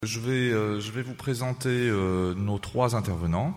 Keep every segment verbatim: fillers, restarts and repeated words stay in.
Je vais, euh, je vais vous présenter euh, nos trois intervenants.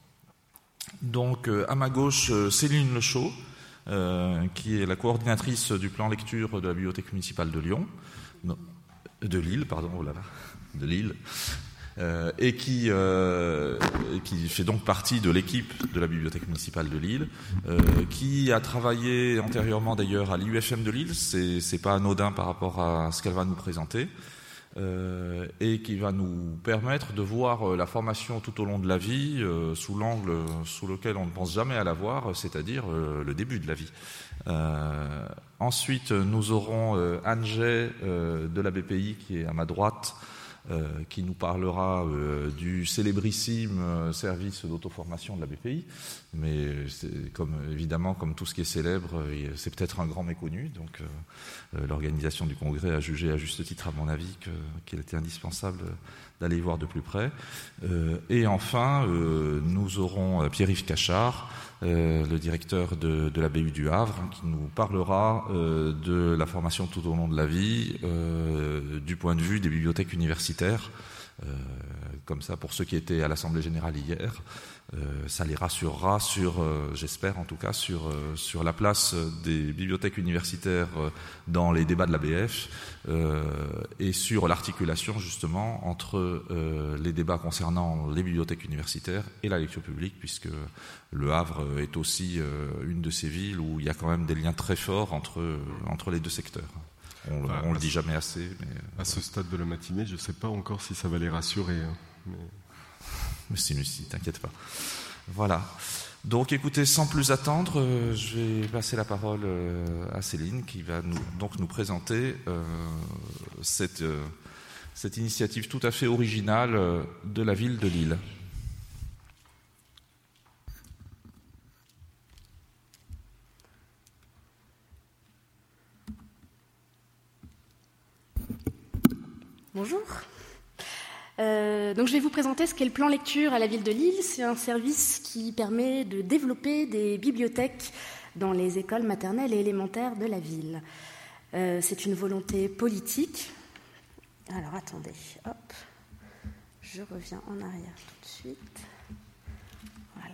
Donc, euh, à ma gauche, euh, Céline Lechaud, euh, qui est la coordinatrice du plan lecture de la Bibliothèque municipale de Lyon, non, de Lille, pardon, oh là là, de Lille, euh, et qui, euh, qui fait donc partie de l'équipe de la Bibliothèque municipale de Lille, euh, qui a travaillé antérieurement d'ailleurs à l'I U F M de Lille. C'est, c'est pas anodin par rapport à ce qu'elle va nous présenter. Euh, et qui va nous permettre de voir euh, la formation tout au long de la vie euh, sous l'angle sous lequel on ne pense jamais à la voir, c'est-à-dire euh, le début de la vie. Euh, ensuite, nous aurons euh, Anne Jay euh, de la B P I qui est à ma droite, euh, qui nous parlera euh, du célébrissime service d'auto-formation de la B P I. Mais c'est comme, évidemment, comme tout ce qui est célèbre, c'est peut-être un grand méconnu. Donc, euh, l'organisation du congrès a jugé à juste titre, à mon avis, que, qu'il était indispensable d'aller y voir de plus près. Euh, et enfin, euh, nous aurons Pierre-Yves Cachard, euh, le directeur de, de la B U du Havre, hein, qui nous parlera euh, de la formation tout au long de la vie, euh, du point de vue des bibliothèques universitaires. Euh, comme ça, pour ceux qui étaient à l'Assemblée générale hier, euh, ça les rassurera sur, euh, j'espère en tout cas, sur, euh, sur la place des bibliothèques universitaires euh, dans les débats de l'A B F euh, et sur l'articulation justement entre euh, les débats concernant les bibliothèques universitaires et la lecture publique, puisque Le Havre est aussi euh, une de ces villes où il y a quand même des liens très forts entre, entre les deux secteurs. On enfin, ne le dit jamais assez. Mais, à ce stade de la matinée, je ne sais pas encore si ça va les rassurer. Hein, mais... mais si, mais si, t'inquiète pas. Voilà. Donc écoutez, sans plus attendre, euh, je vais passer la parole euh, à Céline qui va nous, donc nous présenter euh, cette, euh, cette initiative tout à fait originale euh, de la ville de Lille. Bonjour. Euh, donc je vais vous présenter ce qu'est le plan lecture à la ville de Lille. C'est un service qui permet de développer des bibliothèques dans les écoles maternelles et élémentaires de la ville. Euh, c'est une volonté politique. Alors attendez, hop, je reviens en arrière tout de suite. Voilà.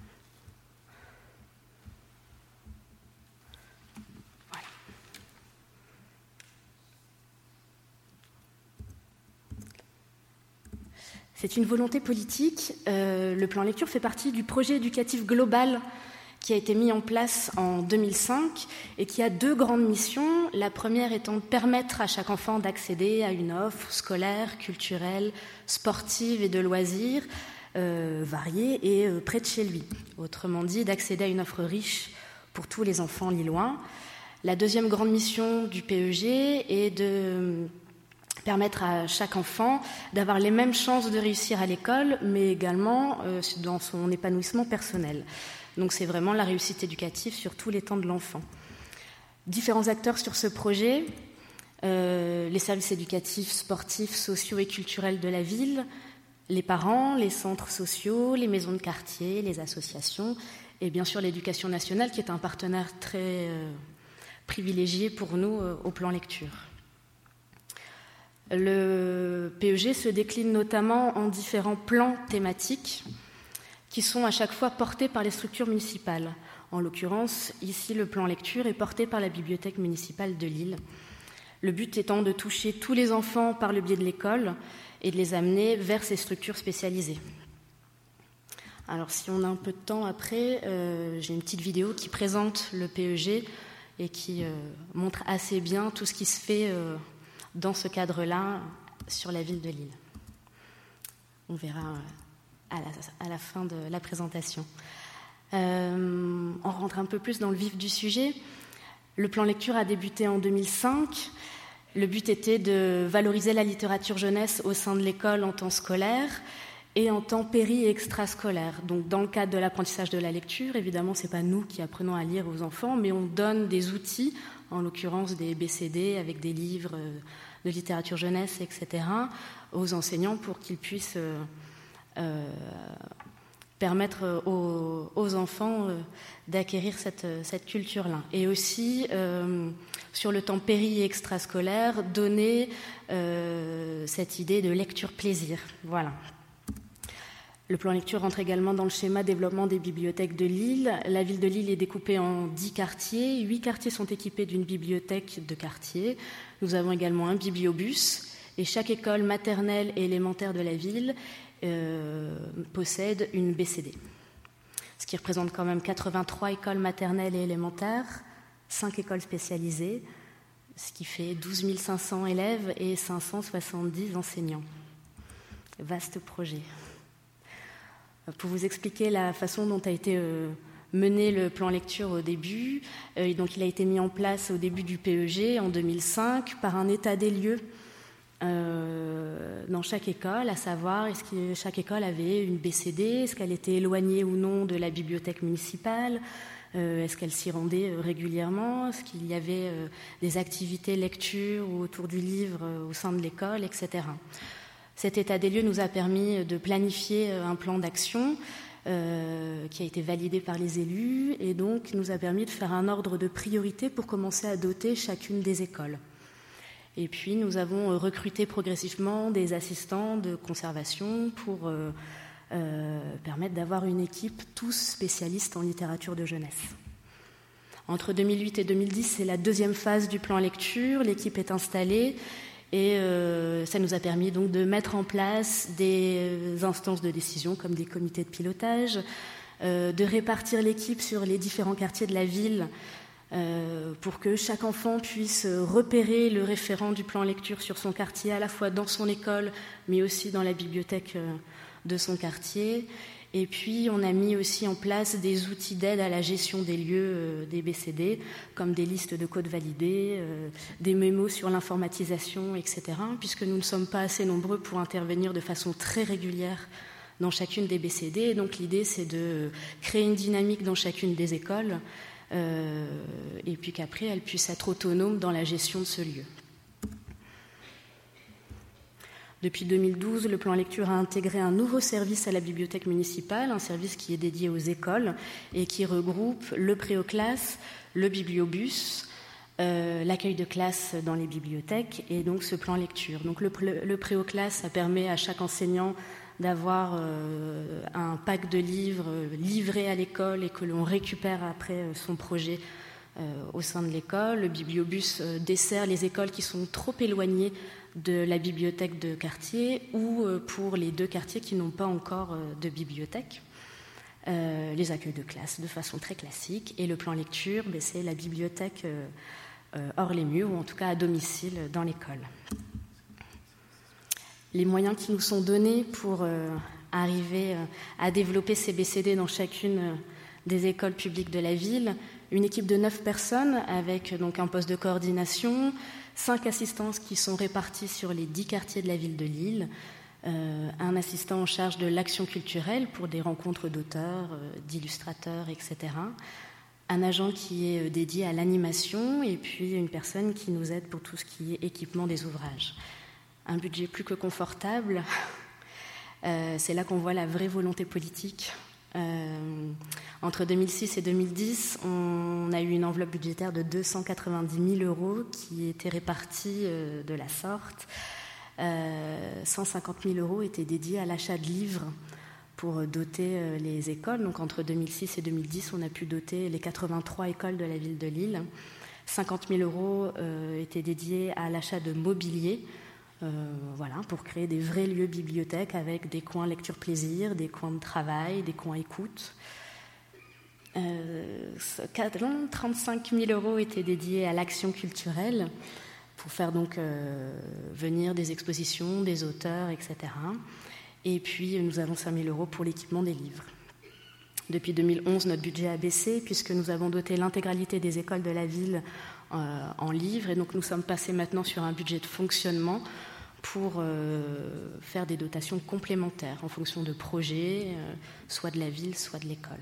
C'est une volonté politique. Euh, le plan lecture fait partie du projet éducatif global qui a été mis en place en deux mille cinq et qui a deux grandes missions. La première étant de permettre à chaque enfant d'accéder à une offre scolaire, culturelle, sportive et de loisirs euh, variée et euh, près de chez lui. Autrement dit, d'accéder à une offre riche pour tous les enfants lillois. La deuxième grande mission du P E G est de permettre à chaque enfant d'avoir les mêmes chances de réussir à l'école, mais également euh, dans son épanouissement personnel. Donc c'est vraiment la réussite éducative sur tous les temps de l'enfant. Différents acteurs sur ce projet, euh, les services éducatifs, sportifs, sociaux et culturels de la ville, les parents, les centres sociaux, les maisons de quartier, les associations, et bien sûr l'éducation nationale qui est un partenaire très euh, privilégié pour nous euh, au plan lecture. Le P E G se décline notamment en différents plans thématiques qui sont à chaque fois portés par les structures municipales. En l'occurrence, ici, le plan lecture est porté par la Bibliothèque municipale de Lille. Le but étant de toucher tous les enfants par le biais de l'école et de les amener vers ces structures spécialisées. Alors, si on a un peu de temps après, euh, j'ai une petite vidéo qui présente le P E G et qui euh, montre assez bien tout ce qui se fait euh, dans ce cadre-là, sur la ville de Lille. On verra à la, à la fin de la présentation. Euh, on rentre un peu plus dans le vif du sujet. Le plan lecture a débuté en deux mille cinq. Le but était de valoriser la littérature jeunesse au sein de l'école en temps scolaire et en temps péri- et extrascolaire. Donc, dans le cadre de l'apprentissage de la lecture, évidemment, ce n'est pas nous qui apprenons à lire aux enfants, mais on donne des outils, en l'occurrence des B C D avec des livres de littérature jeunesse, et cetera, aux enseignants pour qu'ils puissent euh, euh, permettre aux, aux enfants euh, d'acquérir cette, cette culture-là. Et aussi, euh, sur le temps péri et extrascolaire, donner euh, cette idée de lecture-plaisir. Voilà. Le plan lecture rentre également dans le schéma développement des bibliothèques de Lille. La ville de Lille est découpée en dix quartiers. Huit quartiers sont équipés d'une bibliothèque de quartier. Nous avons également un bibliobus. Et chaque école maternelle et élémentaire de la ville euh, possède une B C D. Ce qui représente quand même quatre-vingt-trois écoles maternelles et élémentaires, cinq écoles spécialisées, ce qui fait douze mille cinq cents élèves et cinq cent soixante-dix enseignants. Vaste projet. Pour vous expliquer la façon dont a été euh, mené le plan lecture au début, euh, donc il a été mis en place au début du P E G en deux mille cinq par un état des lieux Euh, dans chaque école, à savoir est-ce que chaque école avait une B C D, est-ce qu'elle était éloignée ou non de la bibliothèque municipale, euh, est-ce qu'elle s'y rendait euh, régulièrement, est-ce qu'il y avait euh, des activités lecture ou autour du livre euh, au sein de l'école, et cetera. Cet état des lieux nous a permis de planifier euh, un plan d'action euh, qui a été validé par les élus et donc nous a permis de faire un ordre de priorité pour commencer à doter chacune des écoles. Et puis, nous avons recruté progressivement des assistants de conservation pour euh, euh, permettre d'avoir une équipe tous spécialistes en littérature de jeunesse. Entre deux mille huit et deux mille dix, c'est la deuxième phase du plan lecture. L'équipe est installée et euh, ça nous a permis donc de mettre en place des instances de décision comme des comités de pilotage, euh, de répartir l'équipe sur les différents quartiers de la ville Euh, pour que chaque enfant puisse repérer le référent du plan lecture sur son quartier, à la fois dans son école, mais aussi dans la bibliothèque de son quartier. Et puis, on a mis aussi en place des outils d'aide à la gestion des lieux euh, des B C D, comme des listes de codes validés, euh, des mémos sur l'informatisation, et cetera, puisque nous ne sommes pas assez nombreux pour intervenir de façon très régulière dans chacune des B C D. Et donc, l'idée, c'est de créer une dynamique dans chacune des écoles, Euh, et puis qu'après, elle puisse être autonome dans la gestion de ce lieu. Depuis deux mille douze, le plan lecture a intégré un nouveau service à la bibliothèque municipale, un service qui est dédié aux écoles et qui regroupe le préoclasse, le bibliobus, euh, l'accueil de classe dans les bibliothèques et donc ce plan lecture. Donc le, le préoclasse, ça permet à chaque enseignant d'avoir euh, un pack de livres livré à l'école et que l'on récupère après son projet euh, au sein de l'école. Le bibliobus euh, dessert les écoles qui sont trop éloignées de la bibliothèque de quartier ou euh, pour les deux quartiers qui n'ont pas encore euh, de bibliothèque. Euh, les accueils de classe de façon très classique. Et le plan lecture, ben, c'est la bibliothèque euh, euh, hors les murs ou en tout cas à domicile dans l'école. Les moyens qui nous sont donnés pour euh, arriver euh, à développer ces B C D dans chacune euh, des écoles publiques de la ville. Une équipe de neuf personnes avec donc un poste de coordination, cinq assistants qui sont répartis sur les dix quartiers de la ville de Lille, euh, un assistant en charge de l'action culturelle pour des rencontres d'auteurs, euh, d'illustrateurs, et cetera, un agent qui est euh, dédié à l'animation et puis une personne qui nous aide pour tout ce qui est équipement des ouvrages. Un budget plus que confortable, euh, c'est là qu'on voit la vraie volonté politique. Euh, entre deux mille six et deux mille dix, on a eu une enveloppe budgétaire de deux cent quatre-vingt-dix mille euros qui était répartie euh, de la sorte. Euh, cent cinquante mille euros étaient dédiés à l'achat de livres pour doter euh, les écoles. Donc entre deux mille six et deux mille dix, on a pu doter les quatre-vingt-trois écoles de la ville de Lille. cinquante mille euros euh, étaient dédiés à l'achat de mobilier. Euh, voilà, pour créer des vrais lieux bibliothèques avec des coins lecture-plaisir, des coins de travail, des coins écoute. Euh, trente-cinq mille euros étaient dédiés à l'action culturelle pour faire donc euh, venir des expositions, des auteurs, et cetera. Et puis nous avons cinq mille euros pour l'équipement des livres. Depuis deux mille onze, notre budget a baissé puisque nous avons doté l'intégralité des écoles de la ville euh, en livres et donc nous sommes passés maintenant sur un budget de fonctionnement pour euh, faire des dotations complémentaires en fonction de projets, euh, soit de la ville, soit de l'école.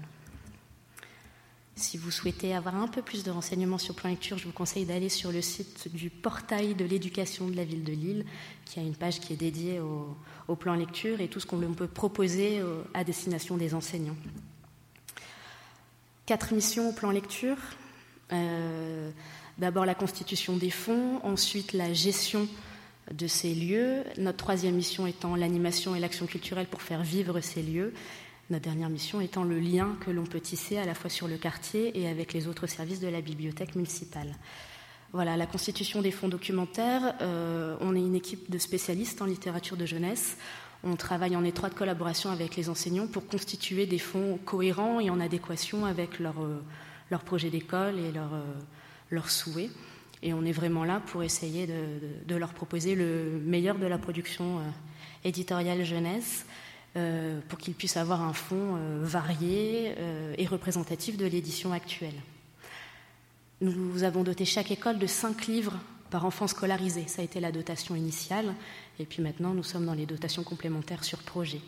Si vous souhaitez avoir un peu plus de renseignements sur Plan Lecture, je vous conseille d'aller sur le site du portail de l'éducation de la ville de Lille, qui a une page qui est dédiée au, au Plan Lecture et tout ce qu'on peut proposer au, à destination des enseignants. Quatre missions au Plan Lecture. Euh, D'abord la constitution des fonds, ensuite la gestion de ces lieux. Notre troisième mission étant l'animation et l'action culturelle pour faire vivre ces lieux. Notre dernière mission étant le lien que l'on peut tisser à la fois sur le quartier et avec les autres services de la bibliothèque municipale. Voilà, la constitution des fonds documentaires, euh, on est une équipe de spécialistes en littérature de jeunesse. On travaille en étroite collaboration avec les enseignants pour constituer des fonds cohérents et en adéquation avec leur, euh, leur projet d'école et leurs euh, leur souhaits. Et on est vraiment là pour essayer de, de, de leur proposer le meilleur de la production euh, éditoriale jeunesse, euh, pour qu'ils puissent avoir un fonds euh, varié euh, et représentatif de l'édition actuelle. Nous avons doté chaque école de cinq livres par enfant scolarisé. Ça a été la dotation initiale. Et puis maintenant, nous sommes dans les dotations complémentaires sur projet.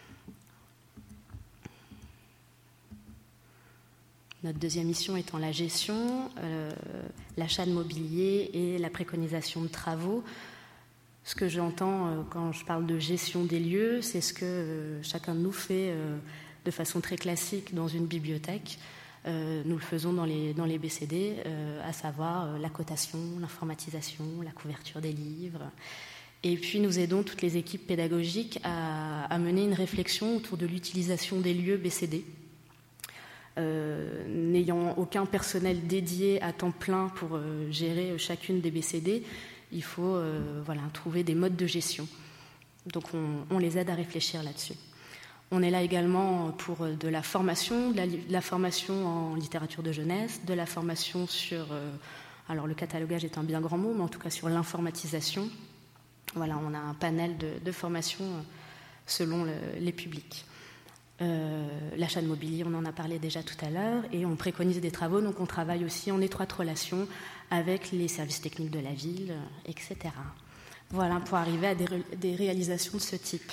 Notre deuxième mission étant la gestion, euh, l'achat de mobilier et la préconisation de travaux. Ce que j'entends euh, quand je parle de gestion des lieux, c'est ce que euh, chacun de nous fait euh, de façon très classique dans une bibliothèque. Euh, nous le faisons dans les, dans les B C D, euh, à savoir euh, la cotation, l'informatisation, la couverture des livres. Et puis nous aidons toutes les équipes pédagogiques à, à mener une réflexion autour de l'utilisation des lieux B C D. Euh, n'ayant aucun personnel dédié à temps plein pour euh, gérer chacune des B C D, il faut euh, voilà, trouver des modes de gestion. Donc on, on les aide à réfléchir là-dessus. On est là également pour de la formation, de la, de la formation en littérature de jeunesse, de la formation sur, euh, alors le catalogage est un bien grand mot, mais en tout cas sur l'informatisation. Voilà, on a un panel de, de formation selon le, les publics. Euh, l'achat de mobilier, on en a parlé déjà tout à l'heure, et on préconise des travaux, donc on travaille aussi en étroite relation avec les services techniques de la ville, et cetera. Voilà, pour arriver à des, ré, des réalisations de ce type.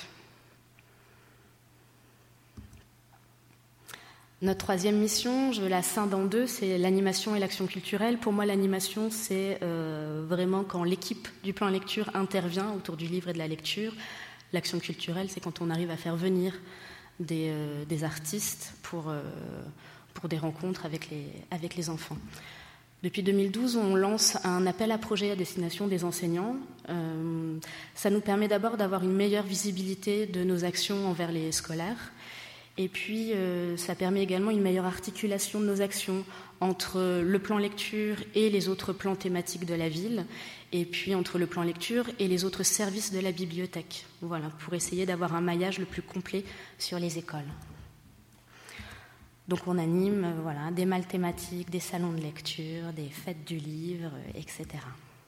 Notre troisième mission, je la scinde en deux, c'est l'animation et l'action culturelle. Pour moi, l'animation, c'est euh, vraiment quand l'équipe du plan lecture intervient autour du livre et de la lecture. L'action culturelle, c'est quand on arrive à faire venir des, euh, des artistes pour, euh, pour des rencontres avec les, avec les enfants. Depuis deux mille douze, on lance un appel à projet à destination des enseignants. Euh, ça nous permet d'abord d'avoir une meilleure visibilité de nos actions envers les scolaires. Et puis, euh, ça permet également une meilleure articulation de nos actions entre le plan lecture et les autres plans thématiques de la ville, et puis entre le plan lecture et les autres services de la bibliothèque. Voilà, pour essayer d'avoir un maillage le plus complet sur les écoles. Donc, on anime euh, voilà, des malles thématiques, des salons de lecture, des fêtes du livre, et cetera.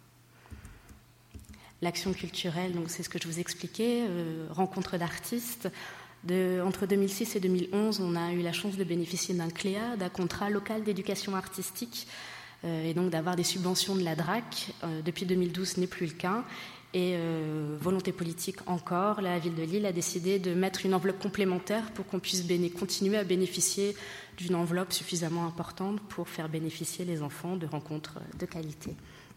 L'action culturelle, donc c'est ce que je vous expliquais, euh, rencontre d'artistes. De, entre deux mille six et deux mille onze, on a eu la chance de bénéficier d'un C L E A, d'un contrat local d'éducation artistique, euh, et donc d'avoir des subventions de la D R A C. Euh, depuis deux mille douze, ce n'est plus le cas. Et euh, volonté politique encore, la ville de Lille a décidé de mettre une enveloppe complémentaire pour qu'on puisse béné- continuer à bénéficier d'une enveloppe suffisamment importante pour faire bénéficier les enfants de rencontres de qualité.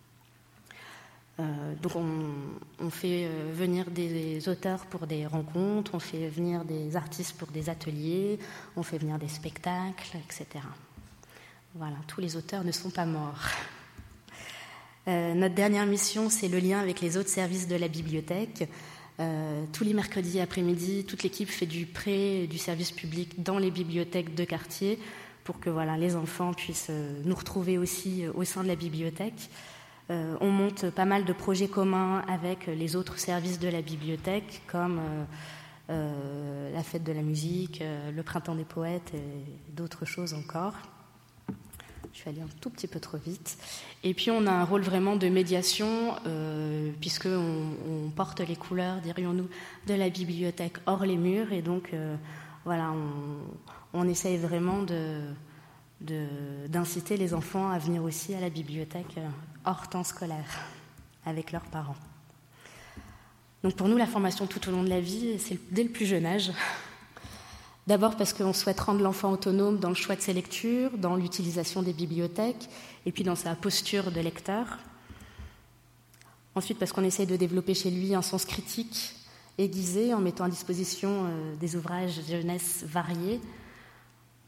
Euh, donc on, on fait euh, venir des auteurs pour des rencontres, on fait venir des artistes pour des ateliers, on fait venir des spectacles, et cetera. Voilà, tous les auteurs ne sont pas morts. Euh, notre dernière mission, c'est le lien avec les autres services de la bibliothèque. Euh, tous les mercredis après-midi, toute l'équipe fait du prêt du service public dans les bibliothèques de quartier pour que voilà, les enfants puissent euh, nous retrouver aussi euh, au sein de la bibliothèque. Euh, on monte pas mal de projets communs avec les autres services de la bibliothèque, comme euh, euh, la fête de la musique, euh, le printemps des poètes et d'autres choses encore. Je vais aller un tout petit peu trop vite. Et puis on a un rôle vraiment de médiation, euh, puisqu'on on porte les couleurs, dirions-nous, de la bibliothèque hors les murs. Et donc, euh, voilà, on, on essaye vraiment de... De, d'inciter les enfants à venir aussi à la bibliothèque hors temps scolaire avec leurs parents. Donc pour nous, la formation tout au long de la vie, c'est dès le plus jeune âge. D'abord parce qu'on souhaite rendre l'enfant autonome dans le choix de ses lectures, dans l'utilisation des bibliothèques, et puis dans sa posture de lecteur. Ensuite parce qu'on essaie de développer chez lui un sens critique aiguisé en mettant à disposition euh, des ouvrages jeunesse variés.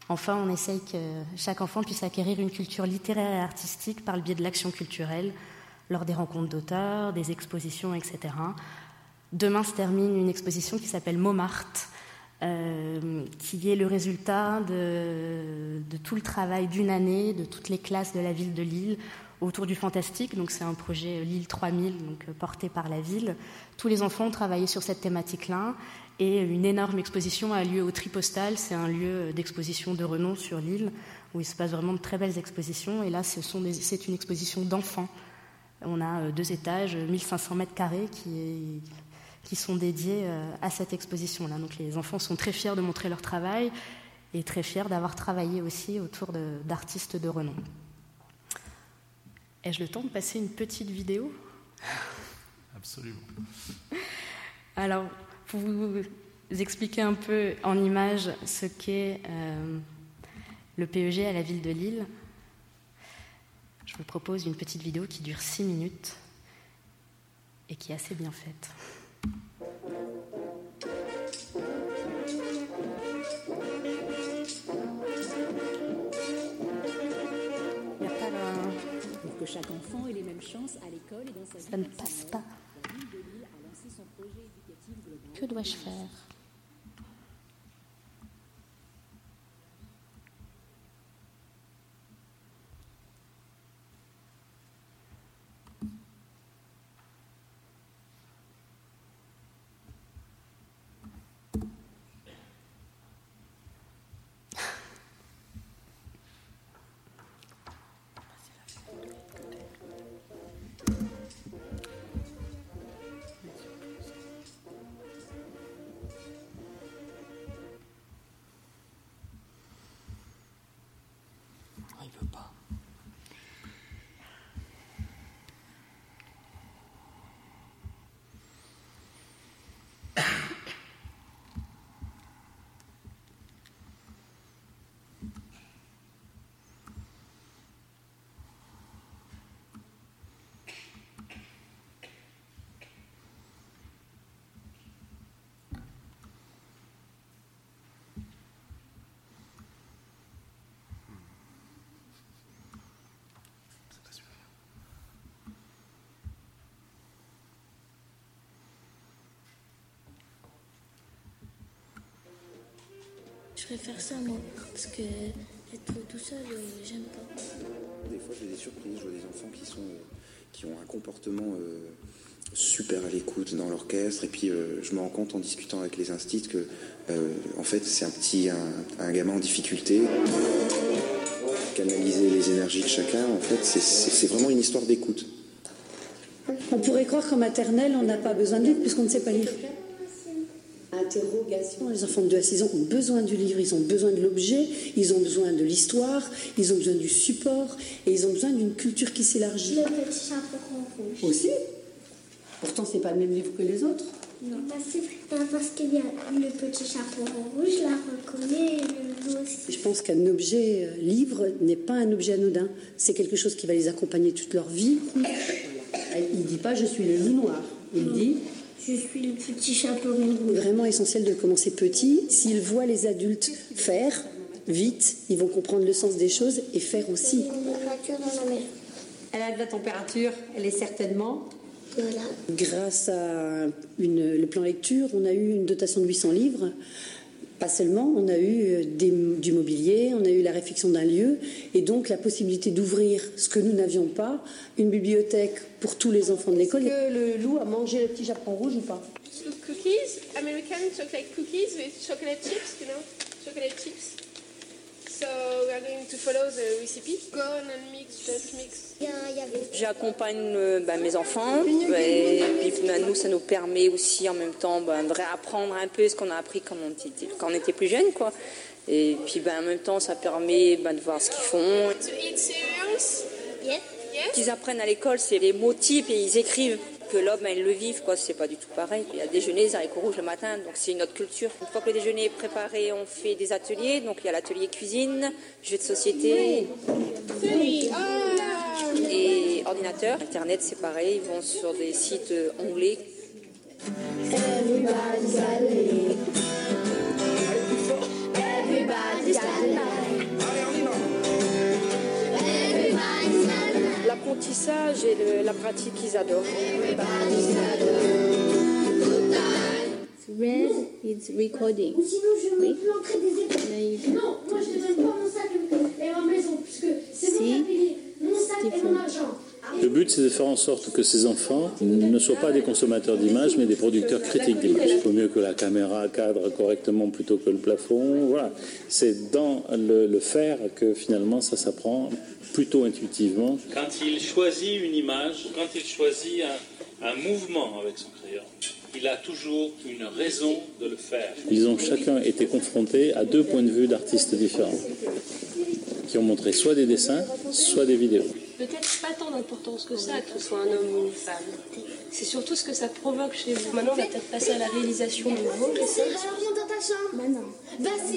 Enfin, on essaye que chaque enfant puisse acquérir une culture littéraire et artistique par le biais de l'action culturelle, lors des rencontres d'auteurs, des expositions, et cetera. Demain se termine une exposition qui s'appelle Montmartre, euh, qui est le résultat de, de tout le travail d'une année, de toutes les classes de la ville de Lille, autour du fantastique. Donc c'est un projet Lille trois mille, donc porté par la ville. Tous les enfants ont travaillé sur cette thématique-là, et une énorme exposition a lieu au Tripostal. C'est un lieu d'exposition de renom sur Lille, où il se passe vraiment de très belles expositions. Et là, ce sont des, c'est une exposition d'enfants. On a deux étages, mille cinq cents mètres carrés, qui, est, qui sont dédiés à cette exposition-là. Donc les enfants sont très fiers de montrer leur travail et très fiers d'avoir travaillé aussi autour de, d'artistes de renom. Ai-je le temps de passer une petite vidéo ? Absolument. Alors, pour vous expliquer un peu en images ce qu'est euh, le P E G à la ville de Lille, je vous propose une petite vidéo qui dure six minutes et qui est assez bien faite. Il n'y a pas la... Pour que chaque enfant ait les mêmes chances à l'école et dans sa vie. Ça ne passe pas. La ville de Lille a lancé son projet éducatif global. Que dois-je faire ? Il veut pas. Je préfère ça, moi, parce que être tout seul, euh, j'aime pas. Des fois, j'ai des surprises. Je vois des enfants qui, sont, euh, qui ont un comportement euh, super à l'écoute dans l'orchestre. Et puis, euh, je me rends compte en discutant avec les instits que, euh, en fait, c'est un petit, un, un gamin en difficulté. Canaliser les énergies de chacun, en fait, c'est, c'est, c'est vraiment une histoire d'écoute. On pourrait croire qu'en maternelle, on n'a pas besoin de livre puisqu'on ne sait pas lire. Interrogation. Les enfants de deux à six ans ont besoin du livre, ils ont besoin de l'objet, ils ont besoin de l'histoire, ils ont besoin du support et ils ont besoin d'une culture qui s'élargit. Le petit chaperon rouge. Aussi. Pourtant, c'est pas le même livre que les autres. Non, parce, que, non, parce qu'il y a le petit chaperon rouge, je la reconnais, et le loup aussi. Je pense qu'un objet euh, livre n'est pas un objet anodin. C'est quelque chose qui va les accompagner toute leur vie. Il ne dit pas « je suis le loup noir ». Il non. dit... Je suis le petit chaperon rouge. Vraiment essentiel de commencer petit. S'ils voient les adultes faire, vite, ils vont comprendre le sens des choses et faire aussi. Elle a de la température, elle est certainement... Voilà. Grâce à une, le plan lecture, on a eu une dotation de huit cents livres. Pas seulement, on a eu des, du mobilier, on a eu la réfection d'un lieu et donc la possibilité d'ouvrir ce que nous n'avions pas, une bibliothèque pour tous les enfants de l'école. Est-ce que le loup a mangé le petit chaperon rouge ou pas? Cookies, American chocolate cookies with chocolate chips, you know, chocolate chips. So we are going to follow the recipe. Go on and mix, just mix. J'accompagne euh, bah, mes enfants et puis bah, nous, ça nous permet aussi en même temps bah, de réapprendre un peu ce qu'on a appris quand on était, quand on était plus jeune, quoi. Et puis bah, en même temps, ça permet bah, de voir ce qu'ils font. To eat cereals? Yeah. Yes. Ce qu'ils apprennent à l'école, c'est les mots types et ils écrivent. Que l'homme, ils le vivent, quoi. C'est pas du tout pareil. Il y a déjeuner, les haricots rouges le matin, donc c'est une autre culture. Une fois que le déjeuner est préparé, on fait des ateliers. Donc il y a l'atelier cuisine, jeux de société et ordinateur. Internet, c'est pareil, ils vont sur des sites anglais. Everybody's got ça, j'ai le, la pratique qu'ils adorent. Red, it's recording. Sinon, je me planterai des écoles. Non, moi, je ne donne pas mon sac et ma maison, puisque c'est moi qui ai payé mon sac et mon argent. Le but, c'est de faire en sorte que ces enfants ne soient pas des consommateurs d'images, mais des producteurs critiques d'images. Il vaut mieux que la caméra cadre correctement plutôt que le plafond. Voilà. C'est dans le, le faire que finalement ça s'apprend plutôt intuitivement. Quand il choisit une image, quand il choisit un, un mouvement avec son crayon, il a toujours une raison de le faire. Ils ont chacun été confrontés à deux points de vue d'artistes différents, qui ont montré soit des dessins, soit des vidéos. Peut-être pas tant d'importance que ça, que ce soit un homme ou une femme. C'est surtout ce que ça provoque chez vous. Maintenant, on va peut-être passer à la réalisation de vos dessins. Alors, viens dans ta chambre. Bah non. Bah si.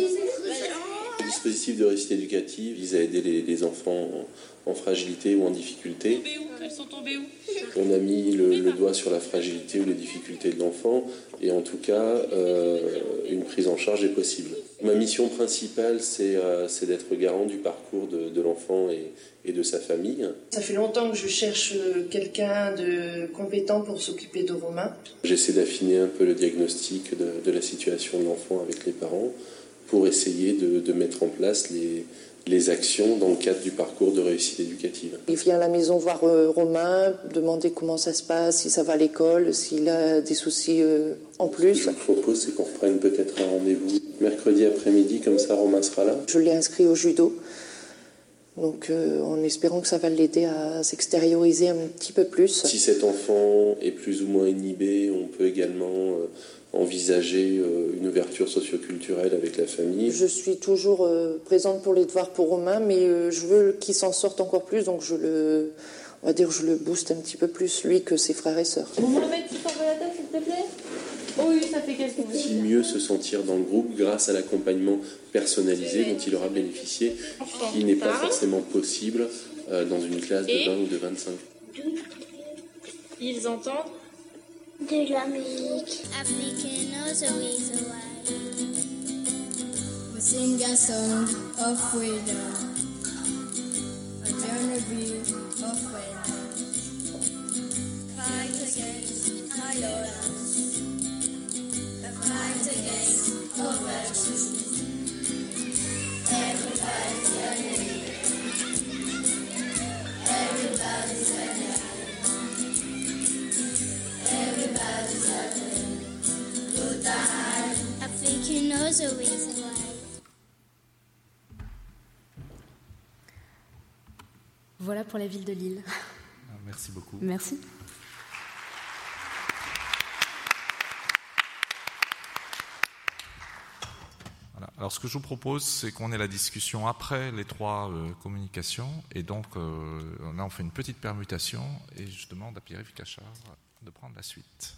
Le dispositif de réussite éducative vise à aider les, les enfants en, en fragilité ou en difficulté. Elles sont tombées où? On a mis le, le doigt sur la fragilité ou les difficultés de l'enfant et en tout cas, euh, une prise en charge est possible. Ma mission principale, c'est, euh, c'est d'être garant du parcours de, de l'enfant et, et de sa famille. Ça fait longtemps que je cherche quelqu'un de compétent pour s'occuper de Romain. J'essaie d'affiner un peu le diagnostic de, de la situation de l'enfant avec les parents pour essayer de, de mettre en place les, les actions dans le cadre du parcours de réussite éducative. Il vient à la maison voir euh, Romain, demander comment ça se passe, si ça va à l'école, s'il a des soucis euh, en plus. Ce que je vous propose, c'est qu'on reprenne peut-être un rendez-vous mercredi après-midi, comme ça Romain sera là. Je l'ai inscrit au judo, donc euh, en espérant que ça va l'aider à s'extérioriser un petit peu plus. Si cet enfant est plus ou moins inhibé, on peut également euh, envisager euh, une ouverture socioculturelle avec la famille. Je suis toujours euh, présente pour les devoirs pour Romain, mais euh, je veux qu'il s'en sorte encore plus, donc je le, on va dire, je le booste un petit peu plus, lui, que ses frères et sœurs. Vous me remettez sur la tête, s'il te plaît? Oui, ça fait quelques minutes. Aussi mieux se sentir dans le groupe grâce à l'accompagnement personnalisé dont il aura bénéficié, qui n'est pas forcément possible euh, dans une classe de vingt ou de vingt-cinq. Ils entendent de la musique. We sing a song of freedom, a journey of freedom. Fight against violence, a fight against oppression. Everybody's enemy, everybody's enemy, everybody's enemy. Good time. I think you know the reason why. Voilà pour la ville de Lille. Merci beaucoup. Merci. Voilà. Alors ce que je vous propose, c'est qu'on ait la discussion après les trois euh, communications. Et donc euh, là, on fait une petite permutation et je demande à Pierre-Yves Cachard de prendre la suite.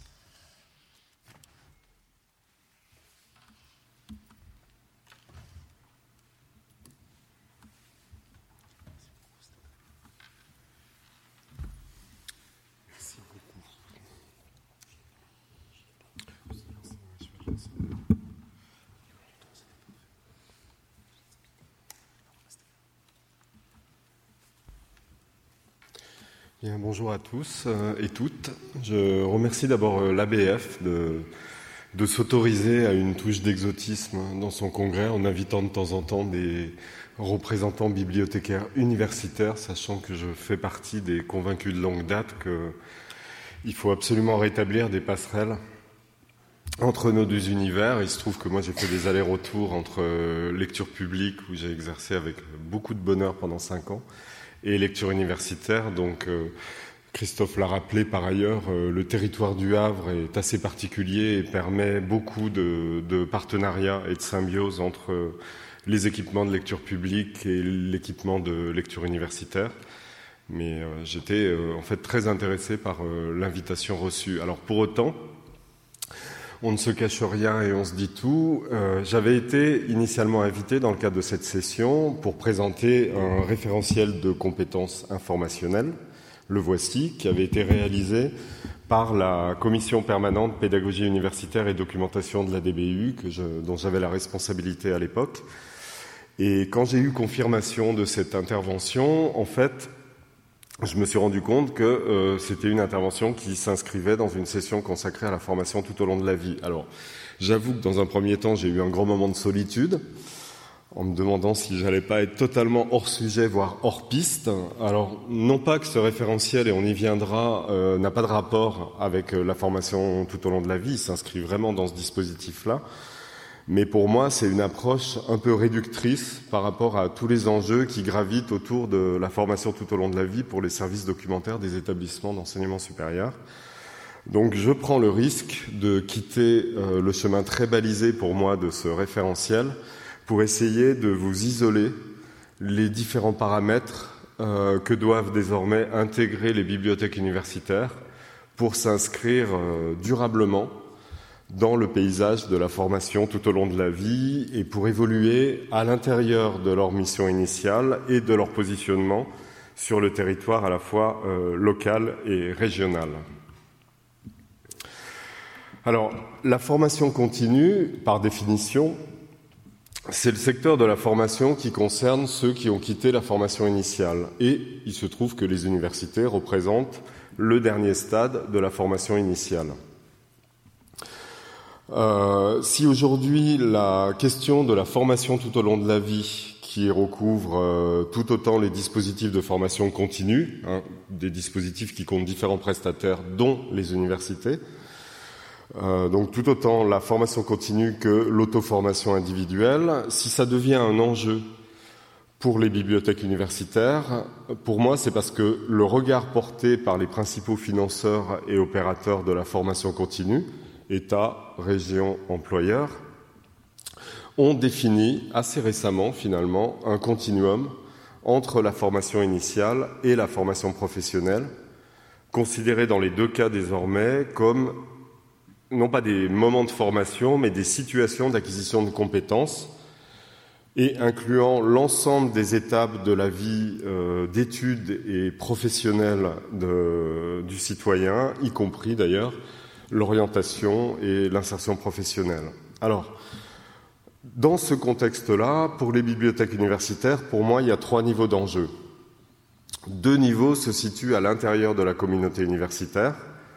Bien, bonjour à tous euh, et toutes. Je remercie d'abord euh, l'A B F de, de s'autoriser à une touche d'exotisme dans son congrès en invitant de temps en temps des représentants bibliothécaires universitaires, sachant que je fais partie des convaincus de longue date qu'il faut absolument rétablir des passerelles entre nos deux univers. Il se trouve que moi j'ai fait des allers-retours entre euh, lecture publique, où j'ai exercé avec beaucoup de bonheur pendant cinq ans, et lecture universitaire. Donc euh, Christophe l'a rappelé par ailleurs, euh, le territoire du Havre est assez particulier et permet beaucoup de, de partenariats et de symbiose entre euh, les équipements de lecture publique et l'équipement de lecture universitaire. Mais euh, j'étais euh, en fait très intéressé par euh, l'invitation reçue. Alors pour autant, on ne se cache rien et on se dit tout. Euh, j'avais été initialement invité dans le cadre de cette session pour présenter un référentiel de compétences informationnelles, le voici, qui avait été réalisé par la Commission permanente pédagogie universitaire et documentation de la D B U, que je, dont j'avais la responsabilité à l'époque. Et quand j'ai eu confirmation de cette intervention, en fait, je me suis rendu compte que euh, c'était une intervention qui s'inscrivait dans une session consacrée à la formation tout au long de la vie. Alors, j'avoue que dans un premier temps, j'ai eu un grand moment de solitude, en me demandant si j'allais pas être totalement hors sujet, voire hors piste. Alors, non pas que ce référentiel, et on y viendra, euh, n'a pas de rapport avec euh, la formation tout au long de la vie, il s'inscrit vraiment dans ce dispositif-là. Mais pour moi, c'est une approche un peu réductrice par rapport à tous les enjeux qui gravitent autour de la formation tout au long de la vie pour les services documentaires des établissements d'enseignement supérieur. Donc je prends le risque de quitter euh, le chemin très balisé pour moi de ce référentiel pour essayer de vous isoler les différents paramètres euh, que doivent désormais intégrer les bibliothèques universitaires pour s'inscrire euh, durablement dans le paysage de la formation tout au long de la vie et pour évoluer à l'intérieur de leur mission initiale et de leur positionnement sur le territoire à la fois euh, local et régional. Alors, la formation continue, par définition, c'est le secteur de la formation qui concerne ceux qui ont quitté la formation initiale. Et il se trouve que les universités représentent le dernier stade de la formation initiale. Euh, si aujourd'hui la question de la formation tout au long de la vie, qui recouvre euh, tout autant les dispositifs de formation continue, hein, des dispositifs qui comptent différents prestataires, dont les universités, euh, donc tout autant la formation continue que l'auto-formation individuelle, si ça devient un enjeu pour les bibliothèques universitaires, pour moi c'est parce que le regard porté par les principaux financeurs et opérateurs de la formation continue, État, région, employeurs, ont défini assez récemment, finalement, un continuum entre la formation initiale et la formation professionnelle, considérés dans les deux cas désormais comme, non pas des moments de formation, mais des situations d'acquisition de compétences, et incluant l'ensemble des étapes de la vie euh, d'études et professionnelle de, du citoyen, y compris d'ailleurs l'orientation et l'insertion professionnelle. Alors, dans ce contexte-là, pour les bibliothèques universitaires, pour moi, il y a trois niveaux d'enjeux. Deux niveaux se situent à l'intérieur de la communauté universitaire.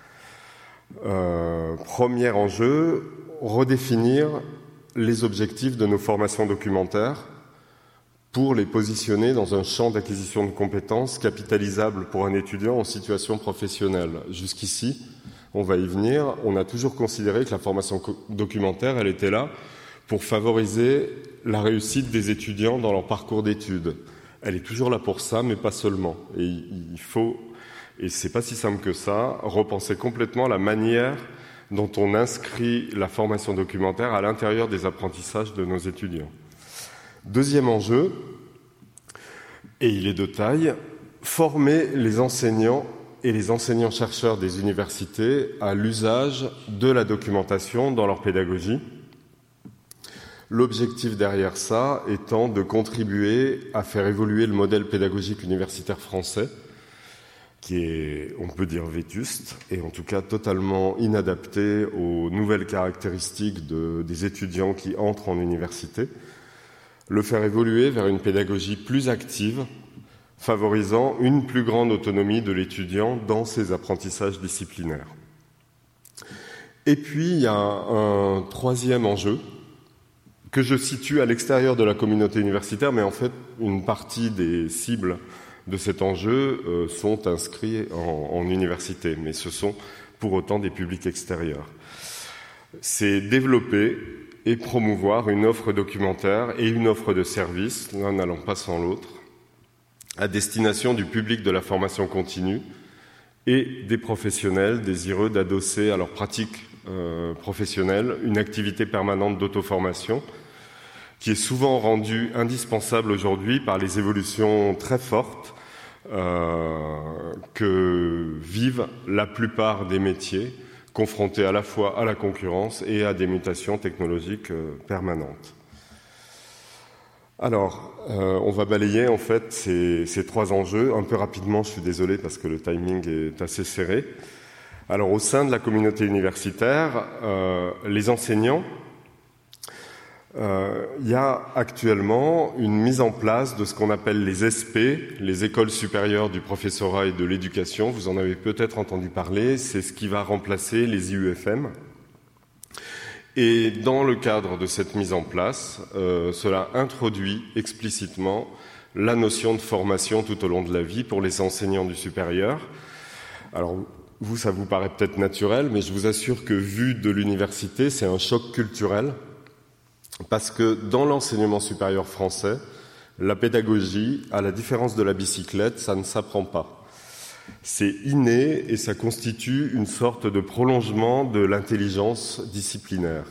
Euh, premier enjeu, redéfinir les objectifs de nos formations documentaires pour les positionner dans un champ d'acquisition de compétences capitalisable pour un étudiant en situation professionnelle. Jusqu'ici, on va y venir, on a toujours considéré que la formation documentaire, elle était là pour favoriser la réussite des étudiants dans leur parcours d'études. Elle est toujours là pour ça, mais pas seulement. Et il faut, et c'est pas si simple que ça, repenser complètement la manière dont on inscrit la formation documentaire à l'intérieur des apprentissages de nos étudiants. Deuxième enjeu, et il est de taille, former les enseignants et les enseignants-chercheurs des universités à l'usage de la documentation dans leur pédagogie. L'objectif derrière ça étant de contribuer à faire évoluer le modèle pédagogique universitaire français, qui est, on peut dire, vétuste, et en tout cas totalement inadapté aux nouvelles caractéristiques de, des étudiants qui entrent en université, le faire évoluer vers une pédagogie plus active, favorisant une plus grande autonomie de l'étudiant dans ses apprentissages disciplinaires. Et puis, il y a un, un troisième enjeu que je situe à l'extérieur de la communauté universitaire, mais en fait, une partie des cibles de cet enjeu euh, sont inscrits en, en université, mais ce sont pour autant des publics extérieurs. C'est développer et promouvoir une offre documentaire et une offre de services, l'un n'allant pas sans l'autre, à destination du public de la formation continue et des professionnels désireux d'adosser à leur pratique euh, professionnelle une activité permanente d'auto-formation qui est souvent rendue indispensable aujourd'hui par les évolutions très fortes euh, que vivent la plupart des métiers confrontés à la fois à la concurrence et à des mutations technologiques euh, permanentes. Alors, euh, on va balayer en fait ces, ces trois enjeux un peu rapidement, je suis désolé parce que le timing est assez serré. Alors, au sein de la communauté universitaire, euh, les enseignants Euh, il y a actuellement une mise en place de ce qu'on appelle les S P, les écoles supérieures du professorat et de l'éducation. Vous en avez peut-être entendu parler, c'est ce qui va remplacer les I U F M. Et dans le cadre de cette mise en place, euh, cela introduit explicitement la notion de formation tout au long de la vie pour les enseignants du supérieur. Alors, vous, ça vous paraît peut-être naturel, mais je vous assure que vu de l'université, c'est un choc culturel. Parce que dans l'enseignement supérieur français, la pédagogie, à la différence de la bicyclette, ça ne s'apprend pas. C'est inné et ça constitue une sorte de prolongement de l'intelligence disciplinaire.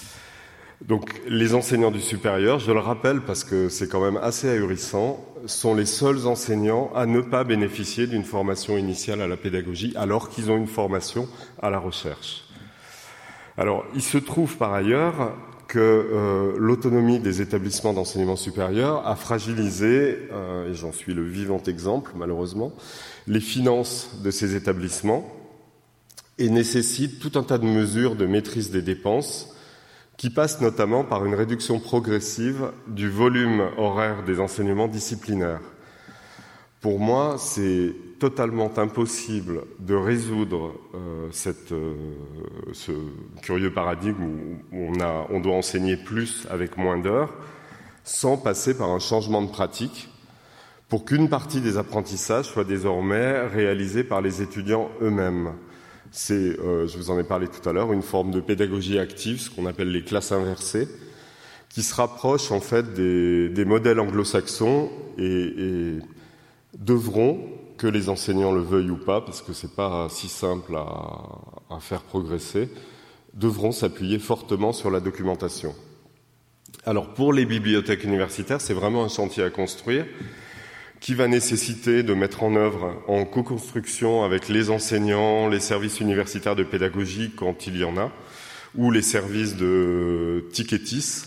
Donc les enseignants du supérieur, je le rappelle parce que c'est quand même assez ahurissant, sont les seuls enseignants à ne pas bénéficier d'une formation initiale à la pédagogie alors qu'ils ont une formation à la recherche. Alors il se trouve par ailleurs que euh, l'autonomie des établissements d'enseignement supérieur a fragilisé, euh, et j'en suis le vivant exemple malheureusement, les finances de ces établissements et nécessite tout un tas de mesures de maîtrise des dépenses qui passent notamment par une réduction progressive du volume horaire des enseignements disciplinaires. Pour moi, c'est totalement impossible de résoudre euh, cette, euh, ce curieux paradigme où on, a, on doit enseigner plus avec moins d'heures sans passer par un changement de pratique pour qu'une partie des apprentissages soit désormais réalisée par les étudiants eux-mêmes. C'est, euh, je vous en ai parlé tout à l'heure, une forme de pédagogie active, ce qu'on appelle les classes inversées, qui se rapproche en fait des, des modèles anglo-saxons et, et devront, que les enseignants le veuillent ou pas, parce que c'est pas si simple à, à faire progresser, devront s'appuyer fortement sur la documentation. Alors pour les bibliothèques universitaires, c'est vraiment un chantier à construire qui va nécessiter de mettre en œuvre en co-construction avec les enseignants, les services universitaires de pédagogie quand il y en a, ou les services de ticketis,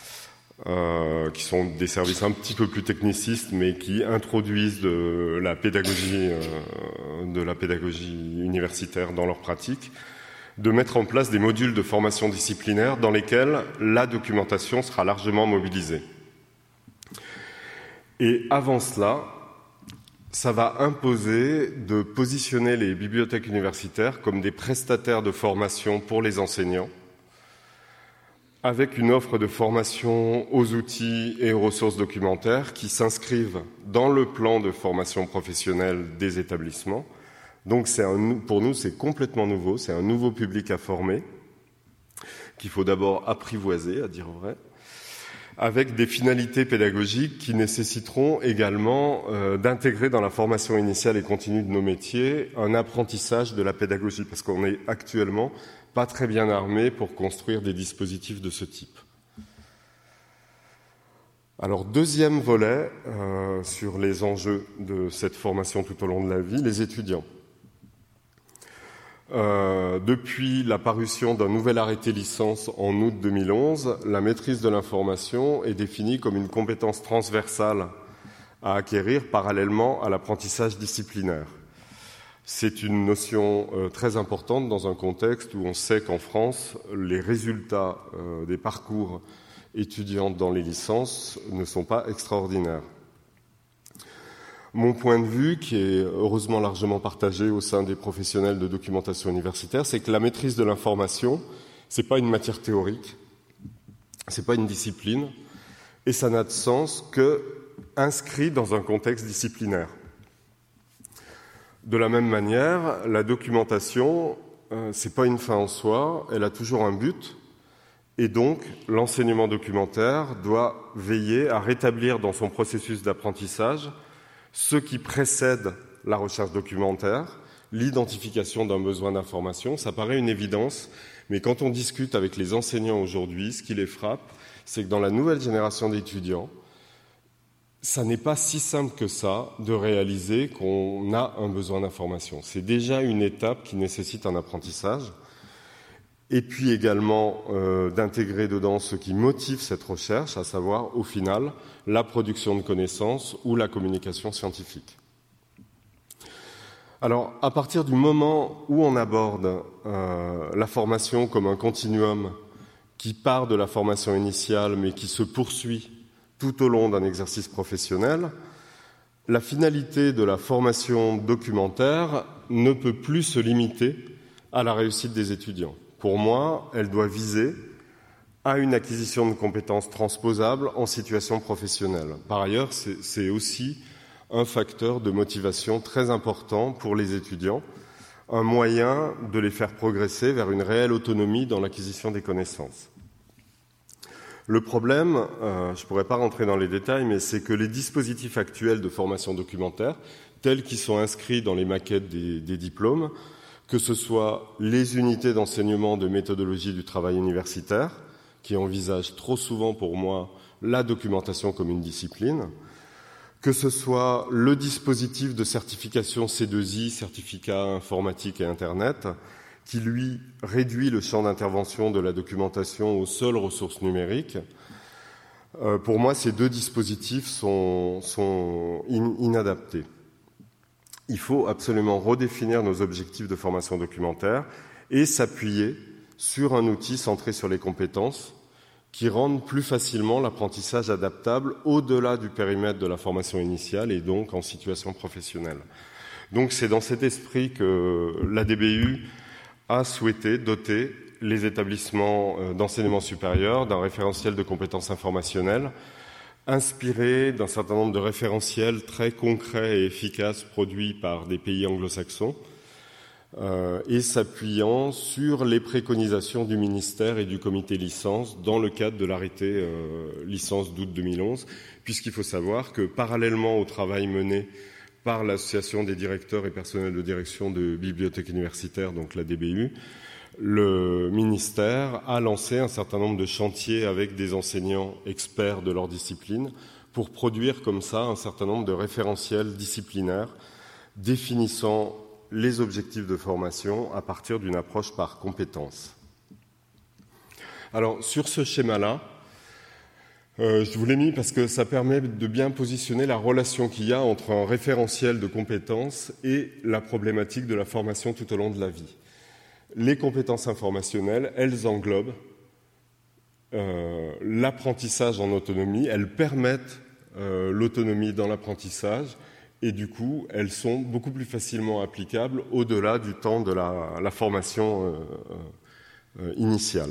euh, qui sont des services un petit peu plus technicistes, mais qui introduisent de la pédagogie, euh, de la pédagogie universitaire dans leur pratique, de mettre en place des modules de formation disciplinaire dans lesquels la documentation sera largement mobilisée. Et avant cela, ça va imposer de positionner les bibliothèques universitaires comme des prestataires de formation pour les enseignants, avec une offre de formation aux outils et aux ressources documentaires qui s'inscrivent dans le plan de formation professionnelle des établissements. Donc c'est un, pour nous, c'est complètement nouveau, c'est un nouveau public à former, qu'il faut d'abord apprivoiser, à dire vrai, avec des finalités pédagogiques qui nécessiteront également euh, d'intégrer dans la formation initiale et continue de nos métiers un apprentissage de la pédagogie, parce qu'on n'est actuellement pas très bien armé pour construire des dispositifs de ce type. Alors, deuxième volet euh, sur les enjeux de cette formation tout au long de la vie, les étudiants. Euh, depuis la parution d'un nouvel arrêté licence en août deux mille onze, la maîtrise de l'information est définie comme une compétence transversale à acquérir parallèlement à l'apprentissage disciplinaire. C'est une notion euh, très importante dans un contexte où on sait qu'en France, les résultats euh, des parcours étudiants dans les licences ne sont pas extraordinaires. Mon point de vue, qui est heureusement largement partagé au sein des professionnels de documentation universitaire, c'est que la maîtrise de l'information, c'est pas une matière théorique, c'est pas une discipline, et ça n'a de sens que inscrit dans un contexte disciplinaire. De la même manière, la documentation, euh, c'est pas une fin en soi, elle a toujours un but, et donc l'enseignement documentaire doit veiller à rétablir dans son processus d'apprentissage ce qui précède la recherche documentaire, l'identification d'un besoin d'information. Ça paraît une évidence, mais quand on discute avec les enseignants aujourd'hui, ce qui les frappe, c'est que dans la nouvelle génération d'étudiants, ça n'est pas si simple que ça de réaliser qu'on a un besoin d'information. C'est déjà une étape qui nécessite un apprentissage, et puis également euh, d'intégrer dedans ce qui motive cette recherche, à savoir, au final, la production de connaissances ou la communication scientifique. Alors, à partir du moment où on aborde euh, la formation comme un continuum qui part de la formation initiale mais qui se poursuit tout au long d'un exercice professionnel, la finalité de la formation documentaire ne peut plus se limiter à la réussite des étudiants. Pour moi, elle doit viser à une acquisition de compétences transposables en situation professionnelle. Par ailleurs, c'est, c'est aussi un facteur de motivation très important pour les étudiants, un moyen de les faire progresser vers une réelle autonomie dans l'acquisition des connaissances. Le problème, euh, je ne pourrais pas rentrer dans les détails, mais c'est que les dispositifs actuels de formation documentaire, tels qu'ils sont inscrits dans les maquettes des, des diplômes, que ce soit les unités d'enseignement de méthodologie du travail universitaire, qui envisagent trop souvent pour moi la documentation comme une discipline, que ce soit le dispositif de certification C deux I, certificat informatique et Internet, qui, lui, réduit le champ d'intervention de la documentation aux seules ressources numériques. Euh, pour moi, ces deux dispositifs sont, sont in, inadaptés. Il faut absolument redéfinir nos objectifs de formation documentaire et s'appuyer sur un outil centré sur les compétences qui rendent plus facilement l'apprentissage adaptable au-delà du périmètre de la formation initiale et donc en situation professionnelle. Donc c'est dans cet esprit que l'A D B U a souhaité doter les établissements d'enseignement supérieur d'un référentiel de compétences informationnelles inspiré d'un certain nombre de référentiels très concrets et efficaces produits par des pays anglo-saxons euh, et s'appuyant sur les préconisations du ministère et du comité licence dans le cadre de l'arrêté euh, licence d'août deux mille onze, puisqu'il faut savoir que parallèlement au travail mené par l'Association des directeurs et personnels de direction de bibliothèques universitaires, donc l'A D B U, le ministère a lancé un certain nombre de chantiers avec des enseignants experts de leur discipline pour produire comme ça un certain nombre de référentiels disciplinaires définissant les objectifs de formation à partir d'une approche par compétences. Alors, sur ce schéma-là, Euh, je vous l'ai mis parce que ça permet de bien positionner la relation qu'il y a entre un référentiel de compétences et la problématique de la formation tout au long de la vie. Les compétences informationnelles, elles englobent euh, l'apprentissage en autonomie, elles permettent euh, l'autonomie dans l'apprentissage et du coup, elles sont beaucoup plus facilement applicables au-delà du temps de la, la formation euh, euh, initiale.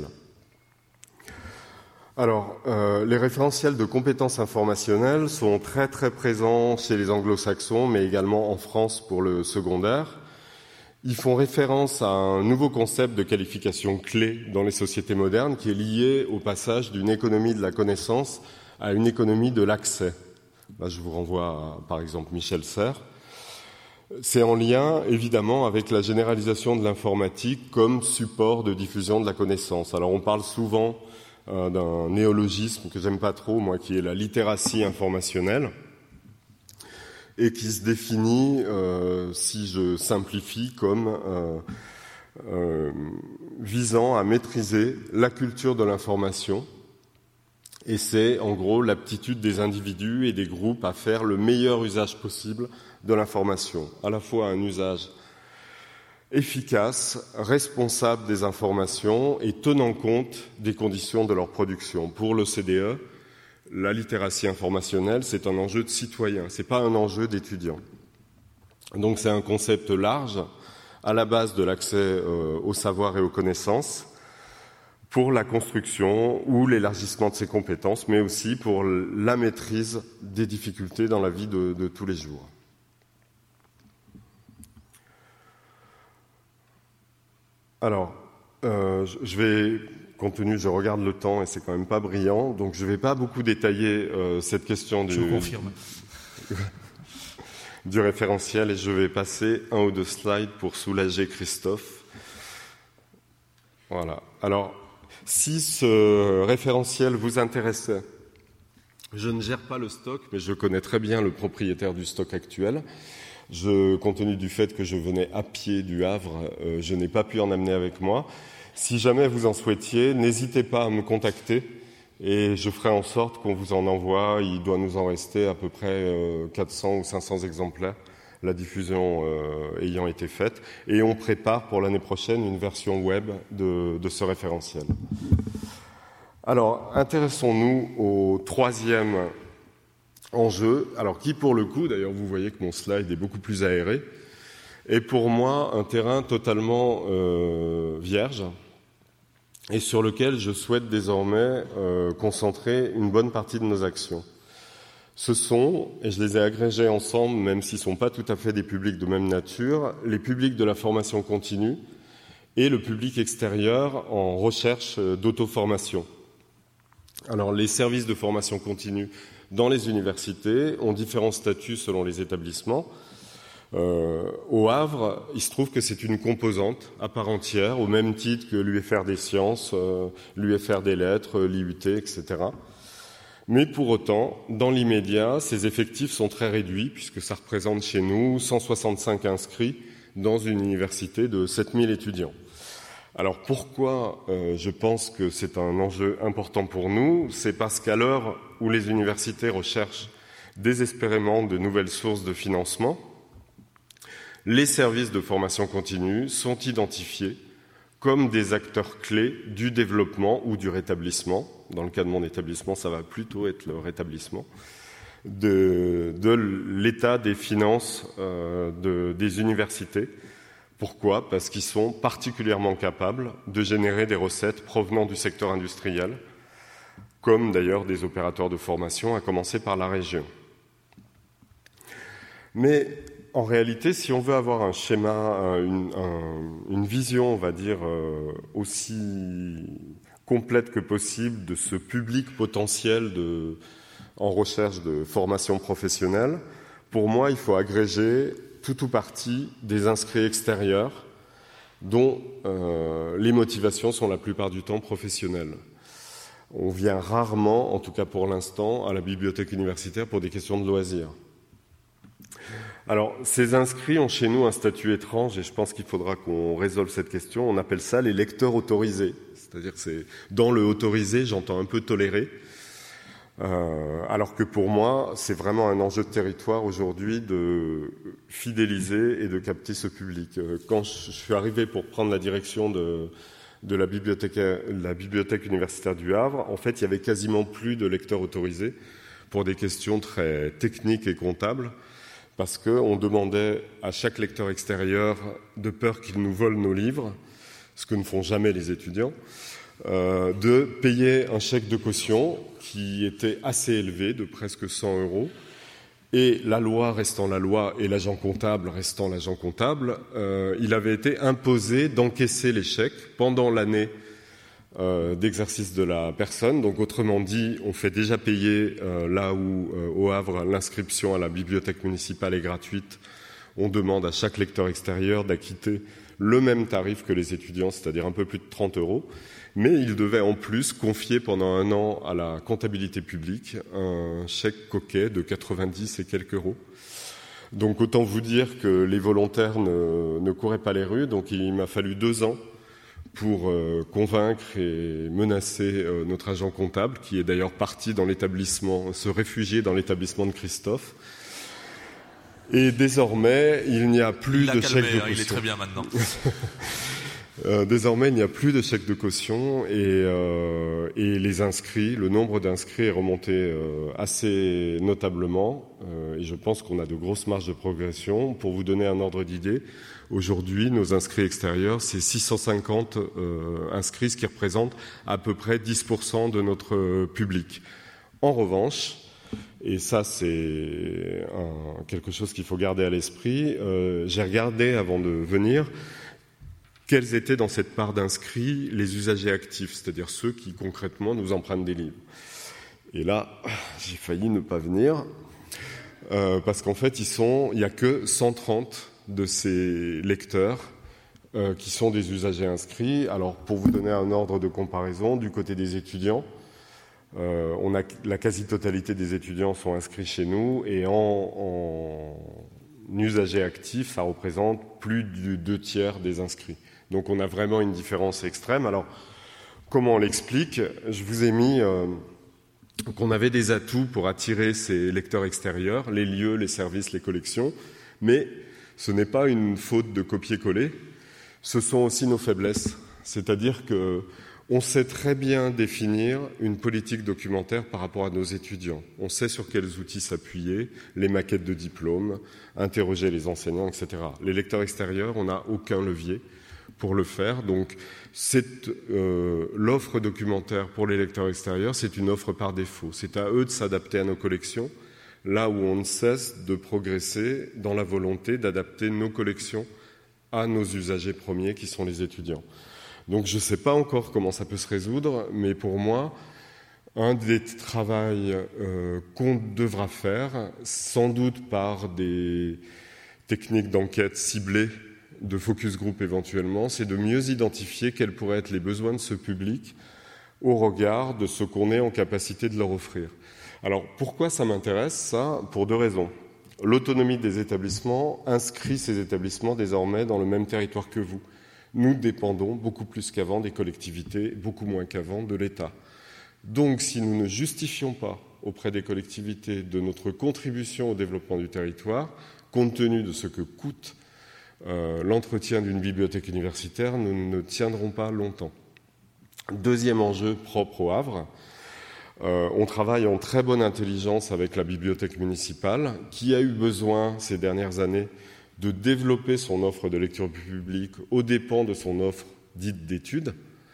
Alors, euh, les référentiels de compétences informationnelles sont très très présents chez les anglo-saxons, mais également en France pour le secondaire. Ils font référence à un nouveau concept de qualification clé dans les sociétés modernes qui est lié au passage d'une économie de la connaissance à une économie de l'accès. Là, je vous renvoie à, par exemple, Michel Serres. C'est en lien, évidemment, avec la généralisation de l'informatique comme support de diffusion de la connaissance. Alors, on parle souvent Euh, d'un néologisme que j'aime pas trop, moi, qui est la littératie informationnelle, et qui se définit, euh, si je simplifie, comme euh, euh, visant à maîtriser la culture de l'information. Et c'est, en gros, l'aptitude des individus et des groupes à faire le meilleur usage possible de l'information, à la fois un usage efficace, responsable des informations et tenant compte des conditions de leur production. Pour l'O C D E, la littératie informationnelle, c'est un enjeu de citoyen, c'est pas un enjeu d'étudiant. Donc c'est un concept large, à la base de l'accès euh, au savoir et aux connaissances, pour la construction ou l'élargissement de ses compétences, mais aussi pour la maîtrise des difficultés dans la vie de, de tous les jours. Alors, euh, je vais, compte tenu, je regarde le temps et c'est quand même pas brillant, donc je ne vais pas beaucoup détailler euh, cette question du, je confirme. du référentiel et je vais passer un ou deux slides pour soulager Christophe. Voilà. Alors, si ce référentiel vous intéressait, je ne gère pas le stock, mais je connais très bien le propriétaire du stock actuel. Je, compte tenu du fait que je venais à pied du Havre, euh, je n'ai pas pu en amener avec moi. Si jamais vous en souhaitiez, n'hésitez pas à me contacter et je ferai en sorte qu'on vous en envoie. Il doit nous en rester à peu près euh, quatre cents ou cinq cents exemplaires, la diffusion euh, ayant été faite. Et on prépare pour l'année prochaine une version web de, de ce référentiel. Alors, intéressons-nous au troisième enjeu, alors qui pour le coup, d'ailleurs vous voyez que mon slide est beaucoup plus aéré, est pour moi un terrain totalement euh, vierge et sur lequel je souhaite désormais euh, concentrer une bonne partie de nos actions. Ce sont, et je les ai agrégés ensemble, même s'ils ne sont pas tout à fait des publics de même nature, les publics de la formation continue et le public extérieur en recherche d'auto-formation. Alors, les services de formation continue dans les universités ont différents statuts selon les établissements. Euh, au Havre, il se trouve que c'est une composante à part entière, au même titre que l'U F R des sciences, euh, l'U F R des lettres, l'I U T, et cetera. Mais pour autant, dans l'immédiat, ces effectifs sont très réduits, puisque ça représente chez nous cent soixante-cinq inscrits dans une université de sept mille étudiants. Alors pourquoi euh, je pense que c'est un enjeu important pour nous? C'est parce qu'à l'heure où les universités recherchent désespérément de nouvelles sources de financement, les services de formation continue sont identifiés comme des acteurs clés du développement ou du rétablissement. Dans le cas de mon établissement, ça va plutôt être le rétablissement de, de l'état des finances euh, de, des universités. Pourquoi? Parce qu'ils sont particulièrement capables de générer des recettes provenant du secteur industriel, comme d'ailleurs des opérateurs de formation, à commencer par la région. Mais en réalité, si on veut avoir un schéma, une, un, une vision, on va dire, euh, aussi complète que possible de ce public potentiel de, en recherche de formation professionnelle, pour moi, il faut agréger tout ou partie des inscrits extérieurs dont euh, les motivations sont la plupart du temps professionnelles. On vient rarement, en tout cas pour l'instant, à la bibliothèque universitaire pour des questions de loisirs. Alors, ces inscrits ont chez nous un statut étrange et je pense qu'il faudra qu'on résolve cette question. On appelle ça les lecteurs autorisés. C'est-à-dire que c'est dans le autorisé, j'entends un peu toléré. Euh, alors que pour moi, c'est vraiment un enjeu de territoire aujourd'hui de fidéliser et de capter ce public. Quand je suis arrivé pour prendre la direction de, de la, bibliothèque, la bibliothèque universitaire du Havre, en fait, il y avait quasiment plus de lecteurs autorisés pour des questions très techniques et comptables, parce qu'on demandait à chaque lecteur extérieur, de peur qu'il nous vole nos livres, ce que ne font jamais les étudiants, Euh, de payer un chèque de caution qui était assez élevé, de presque cent euros, et la loi restant la loi et l'agent comptable restant l'agent comptable, euh, il avait été imposé d'encaisser les chèques pendant l'année euh, d'exercice de la personne. Donc autrement dit, on fait déjà payer euh, là où euh, au Havre l'inscription à la bibliothèque municipale est gratuite, on demande à chaque lecteur extérieur d'acquitter le même tarif que les étudiants, c'est-à-dire un peu plus de trente euros. Mais il devait en plus confier pendant un an à la comptabilité publique un chèque coquet de quatre-vingt-dix et quelques euros. Donc autant vous dire que les volontaires ne, ne couraient pas les rues. Donc il m'a fallu deux ans pour euh, convaincre et menacer euh, notre agent comptable, qui est d'ailleurs parti dans l'établissement, se réfugier dans l'établissement de Christophe. Et désormais, il n'y a plus il a de calmé, chèque de caution. Il est très bien maintenant. Euh, désormais, il n'y a plus de chèque de caution et, euh, et les inscrits, le nombre d'inscrits est remonté euh, assez notablement euh, et je pense qu'on a de grosses marges de progression. Pour vous donner un ordre d'idée, aujourd'hui, nos inscrits extérieurs, c'est six cent cinquante euh, inscrits, ce qui représente à peu près dix pour cent de notre public. En revanche, et ça c'est un, quelque chose qu'il faut garder à l'esprit, euh, j'ai regardé avant de venir quels étaient dans cette part d'inscrits les usagers actifs, c'est-à-dire ceux qui concrètement nous empruntent des livres. Et là, j'ai failli ne pas venir, euh, parce qu'en fait, ils sont, il n'y a que cent trente de ces lecteurs euh, qui sont des usagers inscrits. Alors, pour vous donner un ordre de comparaison, du côté des étudiants, euh, on a, la quasi-totalité des étudiants sont inscrits chez nous, et en, en usagers actifs, ça représente plus du deux tiers des inscrits. Donc on a vraiment une différence extrême. Alors, comment on l'explique? Je vous ai mis euh, qu'on avait des atouts pour attirer ces lecteurs extérieurs, les lieux, les services, les collections, mais ce n'est pas une faute de copier-coller, ce sont aussi nos faiblesses. C'est-à-dire que On sait très bien définir une politique documentaire par rapport à nos étudiants. On sait sur quels outils s'appuyer, les maquettes de diplôme, interroger les enseignants, et cetera. Les lecteurs extérieurs, on n'a aucun levier pour le faire. Donc, cette, euh, l'offre documentaire pour les lecteurs extérieurs, c'est une offre par défaut. C'est à eux de s'adapter à nos collections, là où on ne cesse de progresser dans la volonté d'adapter nos collections à nos usagers premiers, qui sont les étudiants. Donc je ne sais pas encore comment ça peut se résoudre, mais pour moi, un des travaux euh, qu'on devra faire, sans doute par des techniques d'enquête ciblées, de focus group éventuellement, c'est de mieux identifier quels pourraient être les besoins de ce public au regard de ce qu'on est en capacité de leur offrir. Alors pourquoi ça m'intéresse, ça? Pour deux raisons. L'autonomie des établissements inscrit ces établissements désormais dans le même territoire que vous. Nous dépendons beaucoup plus qu'avant des collectivités, beaucoup moins qu'avant de l'État. Donc, si nous ne justifions pas auprès des collectivités de notre contribution au développement du territoire, compte tenu de ce que coûte euh, l'entretien d'une bibliothèque universitaire, nous ne tiendrons pas longtemps. Deuxième enjeu propre au Havre, euh, on travaille en très bonne intelligence avec la bibliothèque municipale, qui a eu besoin ces dernières années de développer son offre de lecture publique aux dépens de son offre dite d'études.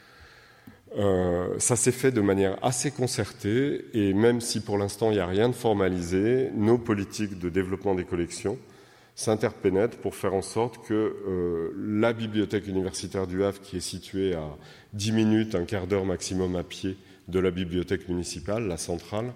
Euh, ça s'est fait de manière assez concertée et même si pour l'instant il n'y a rien de formalisé, nos politiques de développement des collections s'interpénètrent pour faire en sorte que euh, la bibliothèque universitaire du Havre, qui est située à dix minutes, un quart d'heure maximum à pied de la bibliothèque municipale, la centrale,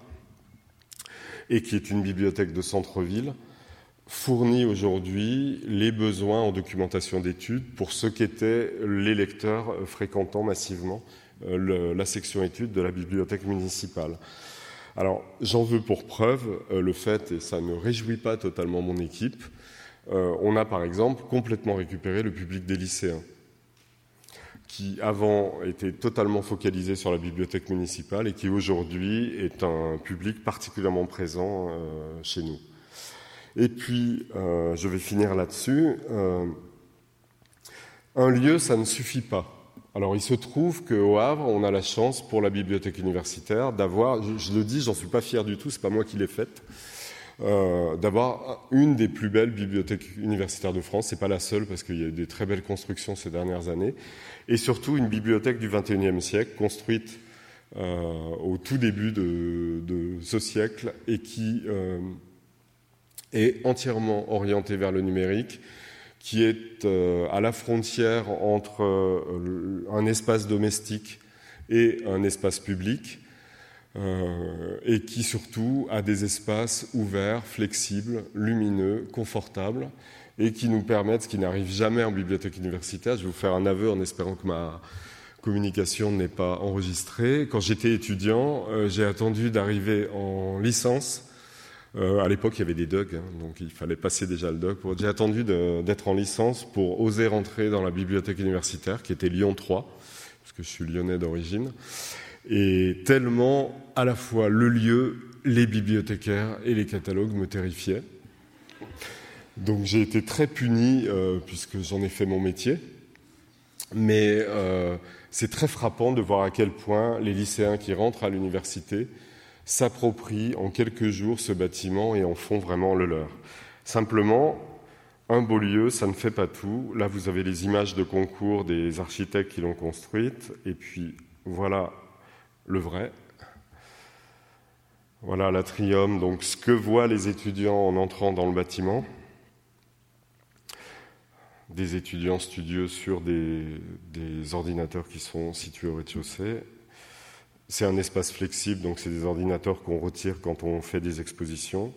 et qui est une bibliothèque de centre-ville, fournit aujourd'hui les besoins en documentation d'études pour ceux qu'étaient les lecteurs fréquentant massivement le, la section études de la bibliothèque municipale. Alors, j'en veux pour preuve euh, le fait, et ça ne réjouit pas totalement mon équipe, euh, on a par exemple complètement récupéré le public des lycéens, qui avant était totalement focalisé sur la bibliothèque municipale et qui aujourd'hui est un public particulièrement présent euh, chez nous. Et puis, euh, je vais finir là-dessus. Euh, un lieu, ça ne suffit pas. Alors, il se trouve qu'au Havre, on a la chance, pour la bibliothèque universitaire, d'avoir, je, je le dis, j'en suis pas fier du tout, c'est pas moi qui l'ai faite, euh, d'avoir une des plus belles bibliothèques universitaires de France. C'est pas la seule, parce qu'il y a eu des très belles constructions ces dernières années. Et surtout, une bibliothèque du vingt et unième siècle, construite euh, au tout début de, de ce siècle, et qui... Euh, est entièrement orienté vers le numérique, qui est euh, à la frontière entre euh, un espace domestique et un espace public, euh, et qui surtout a des espaces ouverts, flexibles, lumineux, confortables, et qui nous permettent, ce qui n'arrive jamais en bibliothèque universitaire. Je vais vous faire un aveu en espérant que ma communication n'est pas enregistrée. Quand j'étais étudiant, euh, j'ai attendu d'arriver en licence. Euh, à l'époque, il y avait des D U G, hein, donc il fallait passer déjà le D U G. Pour... J'ai attendu de, d'être en licence pour oser rentrer dans la bibliothèque universitaire, qui était Lyon trois, parce que je suis lyonnais d'origine. Et tellement, à la fois, le lieu, les bibliothécaires et les catalogues me terrifiaient. Donc j'ai été très puni, euh, puisque j'en ai fait mon métier. Mais euh, c'est très frappant de voir à quel point les lycéens qui rentrent à l'université s'approprient en quelques jours ce bâtiment et en font vraiment le leur. Simplement, un beau lieu, ça ne fait pas tout. Là, vous avez les images de concours des architectes qui l'ont construite, et puis voilà le vrai. Voilà l'atrium, donc ce que voient les étudiants en entrant dans le bâtiment. Des étudiants studieux sur des, des ordinateurs qui sont situés au rez-de-chaussée. C'est un espace flexible, donc c'est des ordinateurs qu'on retire quand on fait des expositions.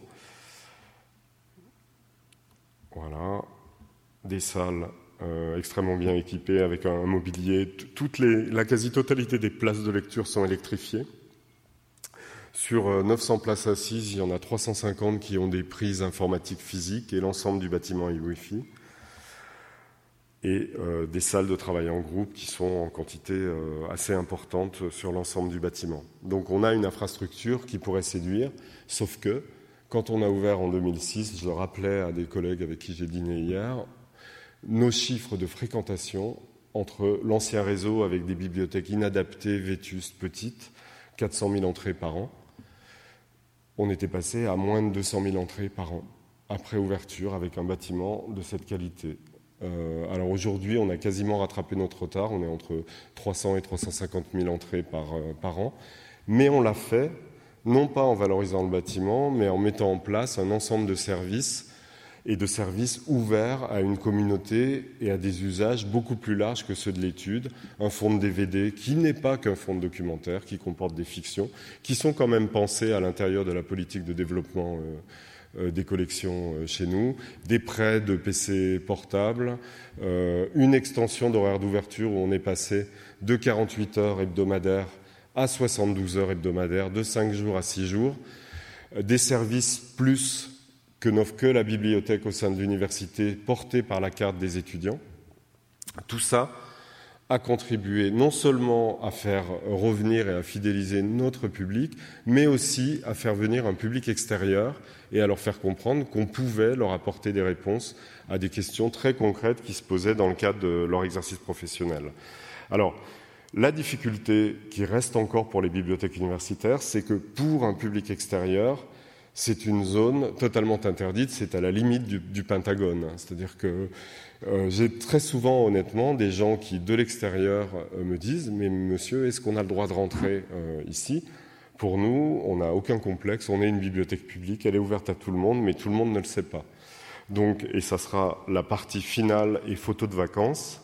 Voilà, des salles euh, extrêmement bien équipées avec un, un mobilier. Toutes les, la quasi-totalité des places de lecture sont électrifiées. Sur euh, neuf cents places assises, il y en a trois cent cinquante qui ont des prises informatiques physiques et l'ensemble du bâtiment est Wi-Fi. Et euh, des salles de travail en groupe qui sont en quantité euh, assez importante sur l'ensemble du bâtiment. Donc on a une infrastructure qui pourrait séduire, sauf que quand on a ouvert en deux mille six, je le rappelais à des collègues avec qui j'ai dîné hier, nos chiffres de fréquentation entre l'ancien réseau avec des bibliothèques inadaptées, vétustes, petites, quatre cent mille entrées par an. On était passé à moins de deux cent mille entrées par an, après ouverture, avec un bâtiment de cette qualité. Euh, alors aujourd'hui, on a quasiment rattrapé notre retard, on est entre trois cents et trois cent cinquante mille entrées par, euh, par an, mais on l'a fait, non pas en valorisant le bâtiment, mais en mettant en place un ensemble de services et de services ouverts à une communauté et à des usages beaucoup plus larges que ceux de l'étude. Un fonds de D V D qui n'est pas qu'un fonds de documentaire, qui comporte des fictions, qui sont quand même pensées à l'intérieur de la politique de développement euh, euh, des collections euh, chez nous, des prêts de P C portables, euh, une extension d'horaire d'ouverture où on est passé de quarante-huit heures hebdomadaires à soixante-douze heures hebdomadaires, de cinq jours à six jours, euh, des services plus que n'offre que la bibliothèque au sein de l'université, portée par la carte des étudiants. Tout ça a contribué non seulement à faire revenir et à fidéliser notre public, mais aussi à faire venir un public extérieur et à leur faire comprendre qu'on pouvait leur apporter des réponses à des questions très concrètes qui se posaient dans le cadre de leur exercice professionnel. Alors, la difficulté qui reste encore pour les bibliothèques universitaires, c'est que pour un public extérieur, c'est une zone totalement interdite, c'est à la limite du, du Pentagone. C'est-à-dire que euh, j'ai très souvent, honnêtement, des gens qui, de l'extérieur, euh, me disent « Mais monsieur, est-ce qu'on a le droit de rentrer euh, ici ?» Pour nous, on n'a aucun complexe, on est une bibliothèque publique, elle est ouverte à tout le monde, mais tout le monde ne le sait pas. Donc, et ça sera la partie finale et photo de vacances.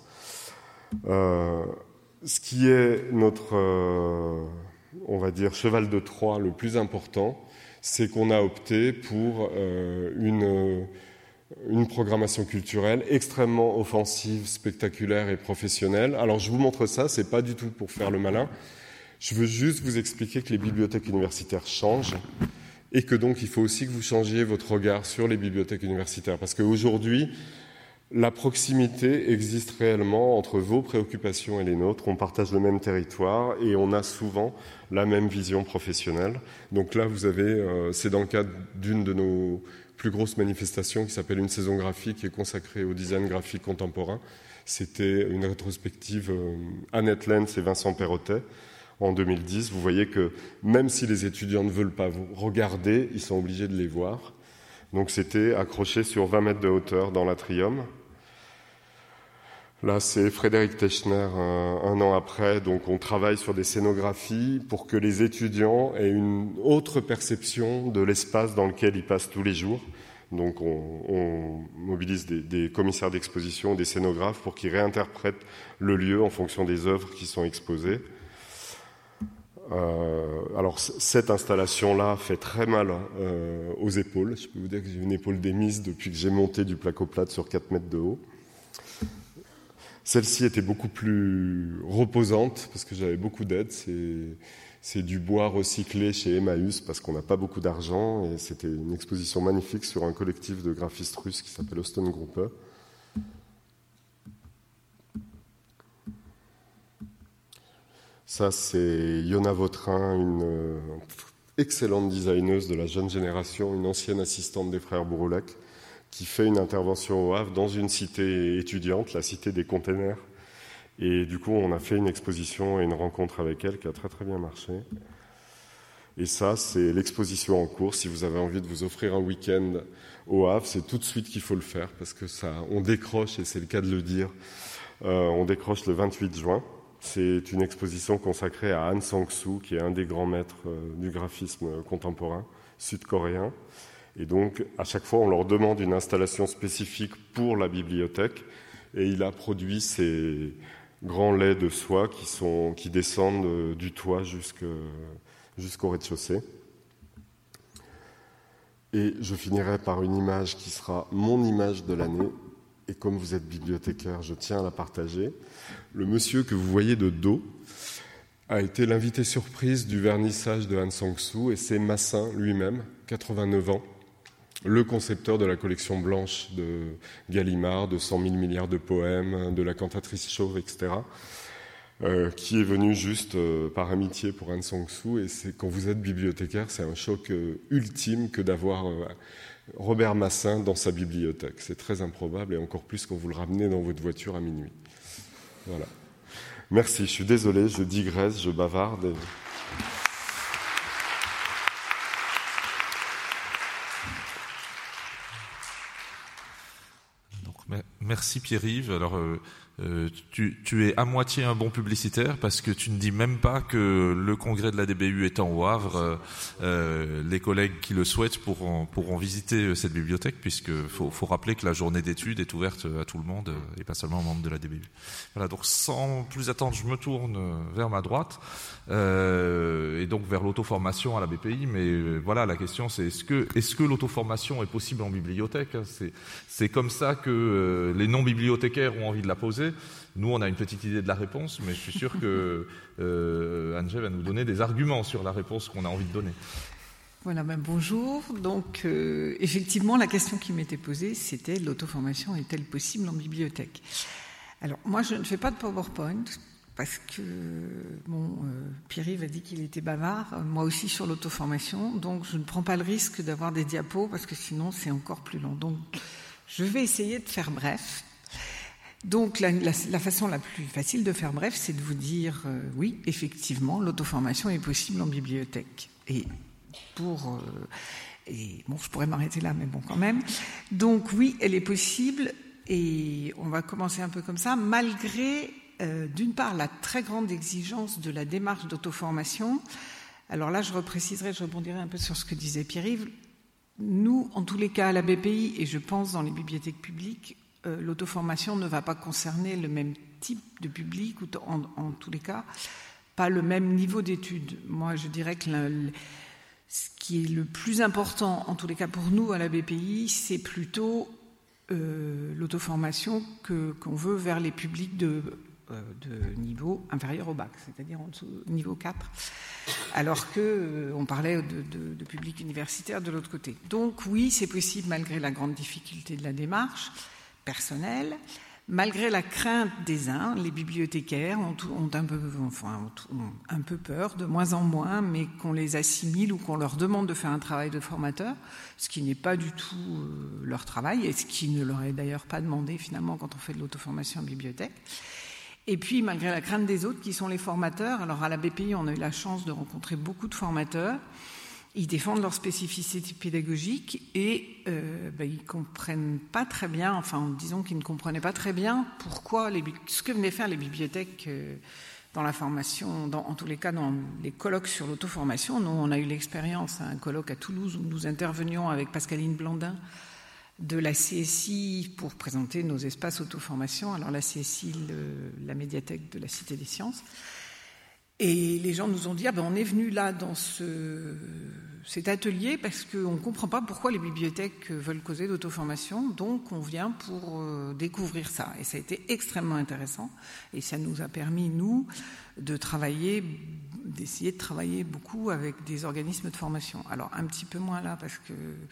Euh, ce qui est notre, euh, on va dire, cheval de Troie le plus important, c'est qu'on a opté pour euh, une, une programmation culturelle extrêmement offensive, spectaculaire et professionnelle. Alors je vous montre ça, c'est pas du tout pour faire le malin. Je veux juste vous expliquer que les bibliothèques universitaires changent et que donc il faut aussi que vous changiez votre regard sur les bibliothèques universitaires. Parce qu'aujourd'hui, la proximité existe réellement entre vos préoccupations et les nôtres. On partage le même territoire et on a souvent la même vision professionnelle. Donc là, vous avez, euh, c'est dans le cadre d'une de nos plus grosses manifestations qui s'appelle une saison graphique qui est consacrée au design graphique contemporain. C'était une rétrospective euh, Annette Lenz et Vincent Perrottet en deux mille dix. Vous voyez que même si les étudiants ne veulent pas vous regarder, ils sont obligés de les voir. Donc c'était accroché sur vingt mètres de hauteur dans l'atrium. Là, c'est Frédéric Techner un, un an après. Donc on travaille sur des scénographies pour que les étudiants aient une autre perception de l'espace dans lequel ils passent tous les jours. Donc on, on mobilise des, des commissaires d'exposition, des scénographes pour qu'ils réinterprètent le lieu en fonction des œuvres qui sont exposées. Euh, alors cette installation-là fait très mal euh, aux épaules. Je peux vous dire que j'ai une épaule démise depuis que j'ai monté du placo-plate sur quatre mètres de haut. Celle-ci était beaucoup plus reposante parce que j'avais beaucoup d'aide. C'est, c'est du bois recyclé chez Emmaüs parce qu'on n'a pas beaucoup d'argent et c'était une exposition magnifique sur un collectif de graphistes russes qui s'appelle Ostengruppe. Ça, c'est Yona Vautrin, une euh, excellente designeuse de la jeune génération, une ancienne assistante des frères Bouroulec, qui fait une intervention au Havre dans une cité étudiante, la cité des containers. Et du coup, on a fait une exposition et une rencontre avec elle qui a très très bien marché. Et ça, c'est l'exposition en cours. Si vous avez envie de vous offrir un week-end au Havre, c'est tout de suite qu'il faut le faire, parce que ça, on décroche, et c'est le cas de le dire, euh, on décroche le vingt-huit juin. C'est une exposition consacrée à Han Sang-soo, qui est un des grands maîtres du graphisme contemporain sud-coréen. Et donc, à chaque fois, on leur demande une installation spécifique pour la bibliothèque. Et il a produit ces grands laits de soie qui, sont, qui descendent du toit jusque, jusqu'au rez-de-chaussée. Et je finirai par une image qui sera mon image de l'année. Et comme vous êtes bibliothécaire, je tiens à la partager. Le monsieur que vous voyez de dos a été l'invité surprise du vernissage de Han Sang-soo et c'est Massin lui-même, quatre-vingt-neuf ans, le concepteur de la collection blanche de Gallimard, de cent mille milliards de poèmes, de la cantatrice chauve, et cetera, euh, qui est venu juste euh, par amitié pour Han Sang-soo. Et c'est, quand vous êtes bibliothécaire, c'est un choc euh, ultime que d'avoir euh, Robert Massin dans sa bibliothèque. C'est très improbable et encore plus quand vous le ramenez dans votre voiture à minuit. Voilà. Merci, je suis désolé, je digresse, je bavarde. Et... Donc, merci Pierre-Yves. Alors, euh, euh, tu, tu es à moitié un bon publicitaire parce que tu ne dis même pas que le congrès de la D B U étant au Havre, euh, euh, les collègues qui le souhaitent pourront, pourront visiter cette bibliothèque, puisque faut, faut rappeler que la journée d'études est ouverte à tout le monde et pas seulement aux membres de la D B U. Voilà, donc sans plus attendre, je me tourne vers ma droite euh, et donc vers l'auto-formation à la B P I. Mais voilà, la question c'est est-ce que, est-ce que l'auto-formation est possible en bibliothèque ? C'est, c'est comme ça que euh, les non-bibliothécaires ont envie de la poser. Nous, on a une petite idée de la réponse, mais je suis sûr que euh, Anne-Jay va nous donner des arguments sur la réponse qu'on a envie de donner. Voilà, ben bonjour. Donc, euh, effectivement, la question qui m'était posée, c'était l'auto-formation est-elle possible en bibliothèque ? Alors, moi, je ne fais pas de PowerPoint parce que, bon, euh, Pierre-Yves a dit qu'il était bavard, moi aussi sur l'auto-formation, donc je ne prends pas le risque d'avoir des diapos parce que sinon, c'est encore plus long. Donc, je vais essayer de faire bref. Donc, la, la, la façon la plus facile de faire bref, c'est de vous dire, euh, oui, effectivement, l'auto-formation est possible en bibliothèque. Et pour... Euh, et bon, je pourrais m'arrêter là, mais bon, quand même. Donc, oui, elle est possible, et on va commencer un peu comme ça, malgré, euh, d'une part, la très grande exigence de la démarche d'auto-formation. Alors là, je repréciserai, je rebondirai un peu sur ce que disait Pierre-Yves. Nous, en tous les cas, à la B P I, et je pense dans les bibliothèques publiques, euh, l'auto-formation ne va pas concerner le même type de public, ou en, en tous les cas, pas le même niveau d'études. Moi, je dirais que le, le, ce qui est le plus important, en tous les cas pour nous, à la B P I, c'est plutôt euh, l'auto-formation que, qu'on veut vers les publics de, euh, de niveau inférieur au bac, c'est-à-dire en dessous, niveau quatre. Alors qu'on euh, parlait de, de, de public universitaire de l'autre côté. Donc oui, c'est possible malgré la grande difficulté de la démarche personnelle, malgré la crainte des uns. Les bibliothécaires ont, ont, un, peu, enfin, ont un peu peur, de moins en moins, mais qu'on les assimile ou qu'on leur demande de faire un travail de formateur, ce qui n'est pas du tout euh, leur travail et ce qui ne leur est d'ailleurs pas demandé finalement quand on fait de l'auto-formation en bibliothèque. Et puis, malgré la crainte des autres, qui sont les formateurs, alors à la B P I, on a eu la chance de rencontrer beaucoup de formateurs. Ils défendent leur spécificité pédagogique et euh, ben, ils ne comprennent pas très bien, enfin, disons qu'ils ne comprenaient pas très bien pourquoi, les, ce que venaient faire les bibliothèques euh, dans la formation, dans, en tous les cas dans les colloques sur l'auto-formation. Nous, on a eu l'expérience à un colloque à Toulouse où nous intervenions avec Pascaline Blandin, de la C S I pour présenter nos espaces auto-formation. Alors la C S I, le, la médiathèque de la Cité des Sciences. Et les gens nous ont dit, ah ben on est venu là dans ce, cet atelier parce qu'on ne comprend pas pourquoi les bibliothèques veulent causer d'auto-formation, donc on vient pour euh, découvrir ça. Et ça a été extrêmement intéressant et ça nous a permis, nous, de travailler, d'essayer de travailler beaucoup avec des organismes de formation. Alors un petit peu moins là parce que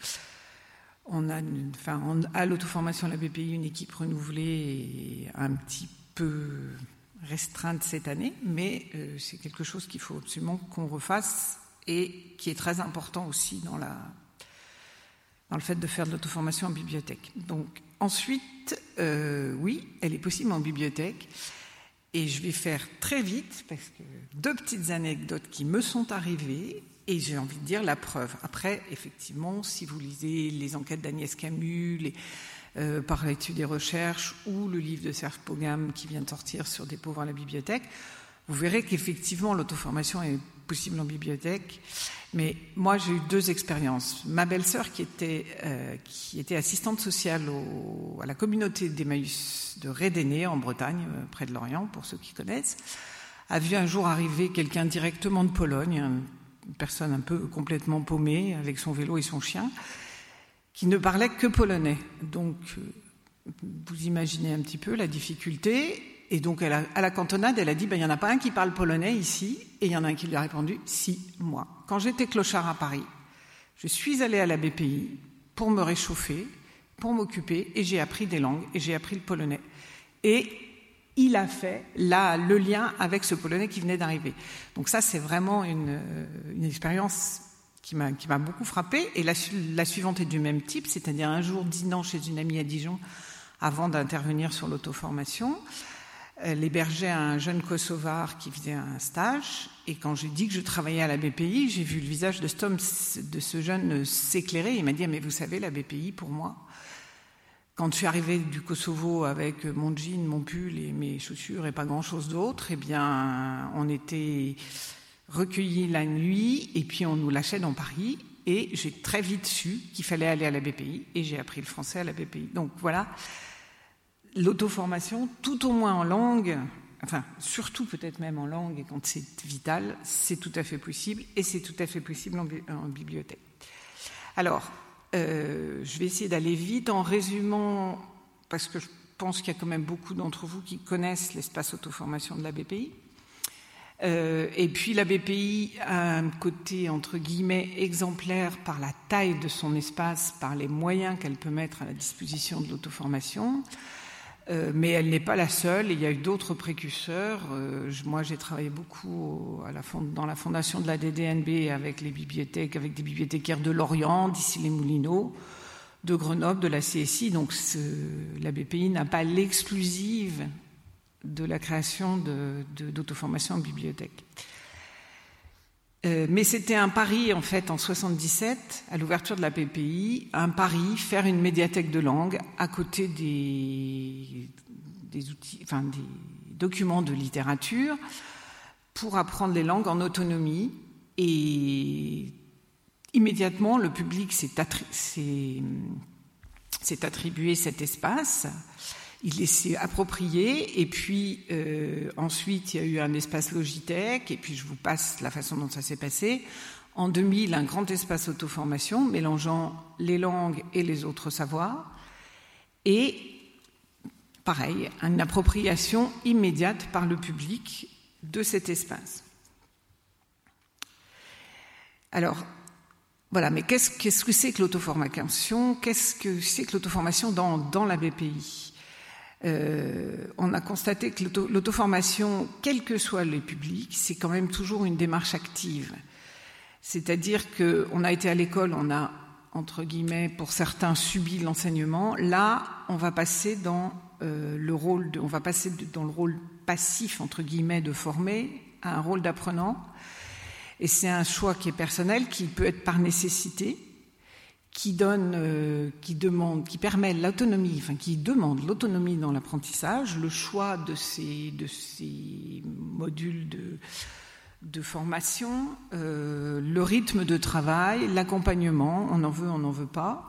on a, une, enfin, on, à l'auto-formation à la B P I, une équipe renouvelée et un petit peu restreinte cette année, mais euh, c'est quelque chose qu'il faut absolument qu'on refasse et qui est très important aussi dans, la, dans le fait de faire de l'auto-formation en bibliothèque. Donc ensuite, euh, oui, elle est possible en bibliothèque et je vais faire très vite parce que deux petites anecdotes qui me sont arrivées. Et j'ai envie de dire la preuve. Après, effectivement, si vous lisez les enquêtes d'Agnès Camus, les, euh, par l'étude des recherches, ou le livre de Serge Pogam qui vient de sortir sur des pauvres à la bibliothèque, vous verrez qu'effectivement, l'auto-formation est possible en bibliothèque. Mais moi, j'ai eu deux expériences. Ma belle-sœur, qui était, euh, qui était assistante sociale au, à la communauté d'Emmaüs de Rédéné, en Bretagne, euh, près de Lorient, pour ceux qui connaissent, a vu un jour arriver quelqu'un directement de Pologne, un, une personne un peu complètement paumée, avec son vélo et son chien, qui ne parlait que polonais. Donc, vous imaginez un petit peu la difficulté. Et donc, elle a, à la cantonade, elle a dit, ben, il n'y en a pas un qui parle polonais ici. Et il y en a un qui lui a répondu, si, moi. Quand j'étais clochard à Paris, je suis allée à la B P I pour me réchauffer, pour m'occuper, et j'ai appris des langues, et j'ai appris le polonais. Et il a fait là le lien avec ce Polonais qui venait d'arriver. Donc ça, c'est vraiment une, une expérience qui m'a, qui m'a beaucoup frappée. Et la, la suivante est du même type, c'est-à-dire un jour dînant chez une amie à Dijon, avant d'intervenir sur l'auto-formation. Elle hébergeait un jeune Kosovar qui faisait un stage. Et quand j'ai dit que je travaillais à la B P I, j'ai vu le visage de, Stom, de ce jeune s'éclairer. Il m'a dit « Mais vous savez, la B P I, pour moi, quand je suis arrivée du Kosovo avec mon jean, mon pull et mes chaussures et pas grand-chose d'autre, eh bien, on était recueillis la nuit et puis on nous lâchait dans Paris. Et j'ai très vite su qu'il fallait aller à la B P I et j'ai appris le français à la B P I. Donc voilà. L'auto-formation, tout au moins en langue, enfin, surtout peut-être même en langue, et quand c'est vital, c'est tout à fait possible, et c'est tout à fait possible en, bi- en bibliothèque. Alors, euh, je vais essayer d'aller vite en résumant, parce que je pense qu'il y a quand même beaucoup d'entre vous qui connaissent l'espace auto-formation de la B P I. Euh, et puis la B P I a un côté, entre guillemets, exemplaire par la taille de son espace, par les moyens qu'elle peut mettre à la disposition de l'auto-formation. Euh, mais elle n'est pas la seule, il y a eu d'autres précurseurs. Euh, je, moi, j'ai travaillé beaucoup au, à la fond, dans la fondation de la D D N B avec les bibliothèques, avec des bibliothécaires de Lorient, d'Issy-les-Moulineaux, de Grenoble, de la C S I. Donc, ce, la B P I n'a pas l'exclusive de la création de, de, d'auto-formation en bibliothèque. Euh, mais c'était un pari, en fait, en soixante-dix-sept, à l'ouverture de la B P I, un pari, faire une médiathèque de langue à côté des, des outils, enfin, des documents de littérature pour apprendre les langues en autonomie. Et immédiatement, le public s'est, attri- s'est, s'est attribué cet espace. Il s'est approprié, et puis euh, ensuite il y a eu un espace Logitech, et puis je vous passe la façon dont ça s'est passé. En deux mille, un grand espace auto-formation mélangeant les langues et les autres savoirs, et pareil, une appropriation immédiate par le public de cet espace. Alors, voilà, mais qu'est-ce, qu'est-ce que c'est que l'auto-formation ? Qu'est-ce que c'est que l'auto-formation dans, dans la B P I ? Euh, on a constaté que l'auto, l'auto-formation, quels que soient les publics, c'est quand même toujours une démarche active. C'est-à-dire qu'on a été à l'école, on a, entre guillemets, pour certains, subi l'enseignement. Là, on va passer dans euh, le rôle, de, on va passer de, dans le rôle passif, entre guillemets, de former à un rôle d'apprenant. Et c'est un choix qui est personnel, qui peut être par nécessité, qui donne, euh, qui demande, qui permet l'autonomie, enfin qui demande l'autonomie dans l'apprentissage, le choix de ces, de ces modules de, de formation, euh, le rythme de travail, l'accompagnement, on en veut, on n'en veut pas.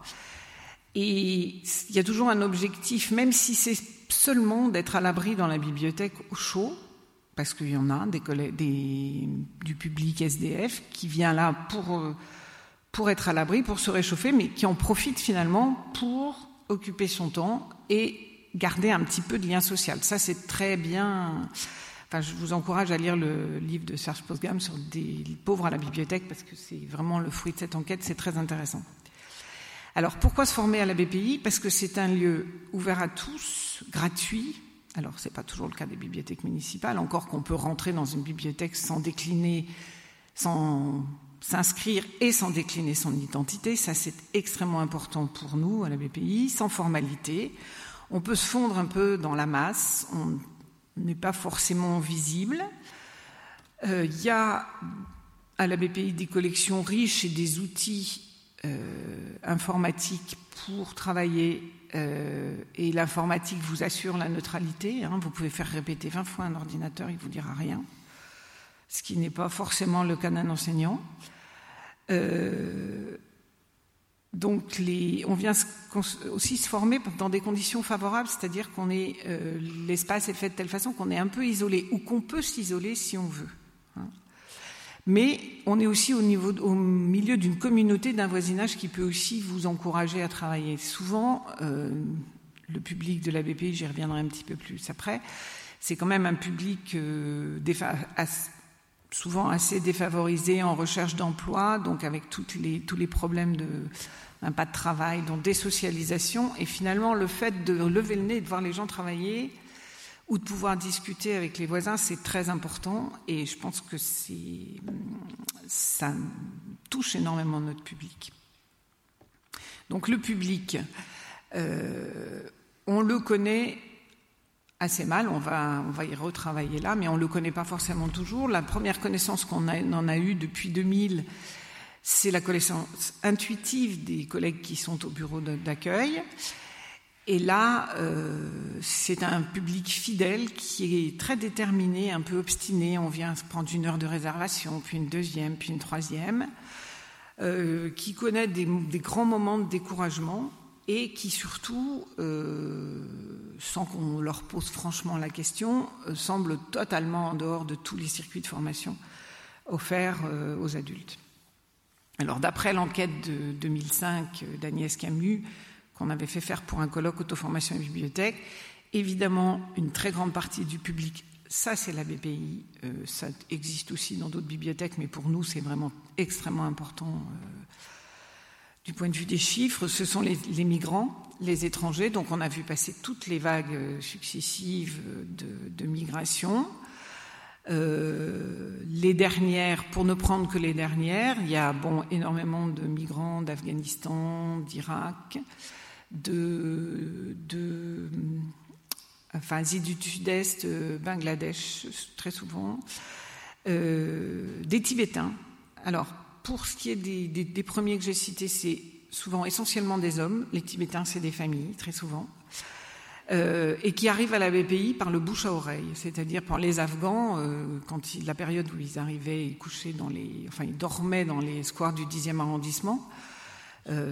Et il y a toujours un objectif, même si c'est seulement d'être à l'abri dans la bibliothèque au chaud, parce qu'il y en a des collègues, des, du public S D F qui vient là pour... Euh, pour être à l'abri, pour se réchauffer, mais qui en profite finalement pour occuper son temps et garder un petit peu de lien social. Ça, c'est très bien... Enfin, je vous encourage à lire le livre de Serge Postgam sur des pauvres à la bibliothèque, parce que c'est vraiment le fruit de cette enquête, c'est très intéressant. Alors, pourquoi se former à la B P I ? Parce que c'est un lieu ouvert à tous, gratuit. Alors, c'est pas toujours le cas des bibliothèques municipales, encore qu'on peut rentrer dans une bibliothèque sans décliner, sans... s'inscrire et sans décliner son identité, ça c'est extrêmement important pour nous à la B P I, sans formalité. On peut se fondre un peu dans la masse, on n'est pas forcément visible. Euh, il y a à la B P I des collections riches et des outils euh, informatiques pour travailler, euh, et l'informatique vous assure la neutralité, hein, vous pouvez faire répéter vingt fois un ordinateur, il ne vous dira rien, ce qui n'est pas forcément le cas d'un enseignant. Euh, donc les, on vient aussi se former dans des conditions favorables, c'est-à-dire qu'on est, euh, l'espace est fait de telle façon qu'on est un peu isolé, ou qu'on peut s'isoler si on veut. Hein. Mais on est aussi au, niveau, au milieu d'une communauté, d'un voisinage qui peut aussi vous encourager à travailler. Souvent, euh, le public de la B P I, j'y reviendrai un petit peu plus après, c'est quand même un public euh, défa- assez, souvent assez défavorisés en recherche d'emploi, donc avec toutes les, tous les problèmes de un pas de travail, donc désocialisation, et finalement le fait de lever le nez et de voir les gens travailler ou de pouvoir discuter avec les voisins, c'est très important, et je pense que c'est, ça touche énormément notre public. Donc le public, euh, on le connaît assez mal, on va, on va y retravailler là, mais on ne le connaît pas forcément toujours. La première connaissance qu'on a, en a eue depuis deux mille, c'est la connaissance intuitive des collègues qui sont au bureau d'accueil. Et là, euh, c'est un public fidèle qui est très déterminé, un peu obstiné. On vient se prendre une heure de réservation, puis une deuxième, puis une troisième, euh, qui connaît des, des grands moments de découragement et qui surtout, euh, sans qu'on leur pose franchement la question, euh, semble totalement en dehors de tous les circuits de formation offerts euh, aux adultes. Alors, d'après l'enquête de deux mille cinq d'Agnès Camus, qu'on avait fait faire pour un colloque auto-formation et bibliothèque, évidemment, une très grande partie du public, ça c'est la B P I, euh, ça existe aussi dans d'autres bibliothèques, mais pour nous c'est vraiment extrêmement important euh, du point de vue des chiffres, ce sont les, les migrants, les étrangers, donc on a vu passer toutes les vagues successives de, de migration. Euh, les dernières, pour ne prendre que les dernières, il y a bon, énormément de migrants d'Afghanistan, d'Irak, de, de enfin, Asie du Sud-Est, Bangladesh, très souvent, euh, des Tibétains. Alors, pour ce qui est des, des, des premiers que j'ai cités, c'est souvent essentiellement des hommes. Les Tibétains, c'est des familles, très souvent. Euh, et qui arrivent à la B P I par le bouche à oreille, c'est-à-dire par les Afghans, euh, quand il, la période où ils arrivaient, ils couchaient dans les, enfin ils dormaient dans les squares du dixième arrondissement. Euh,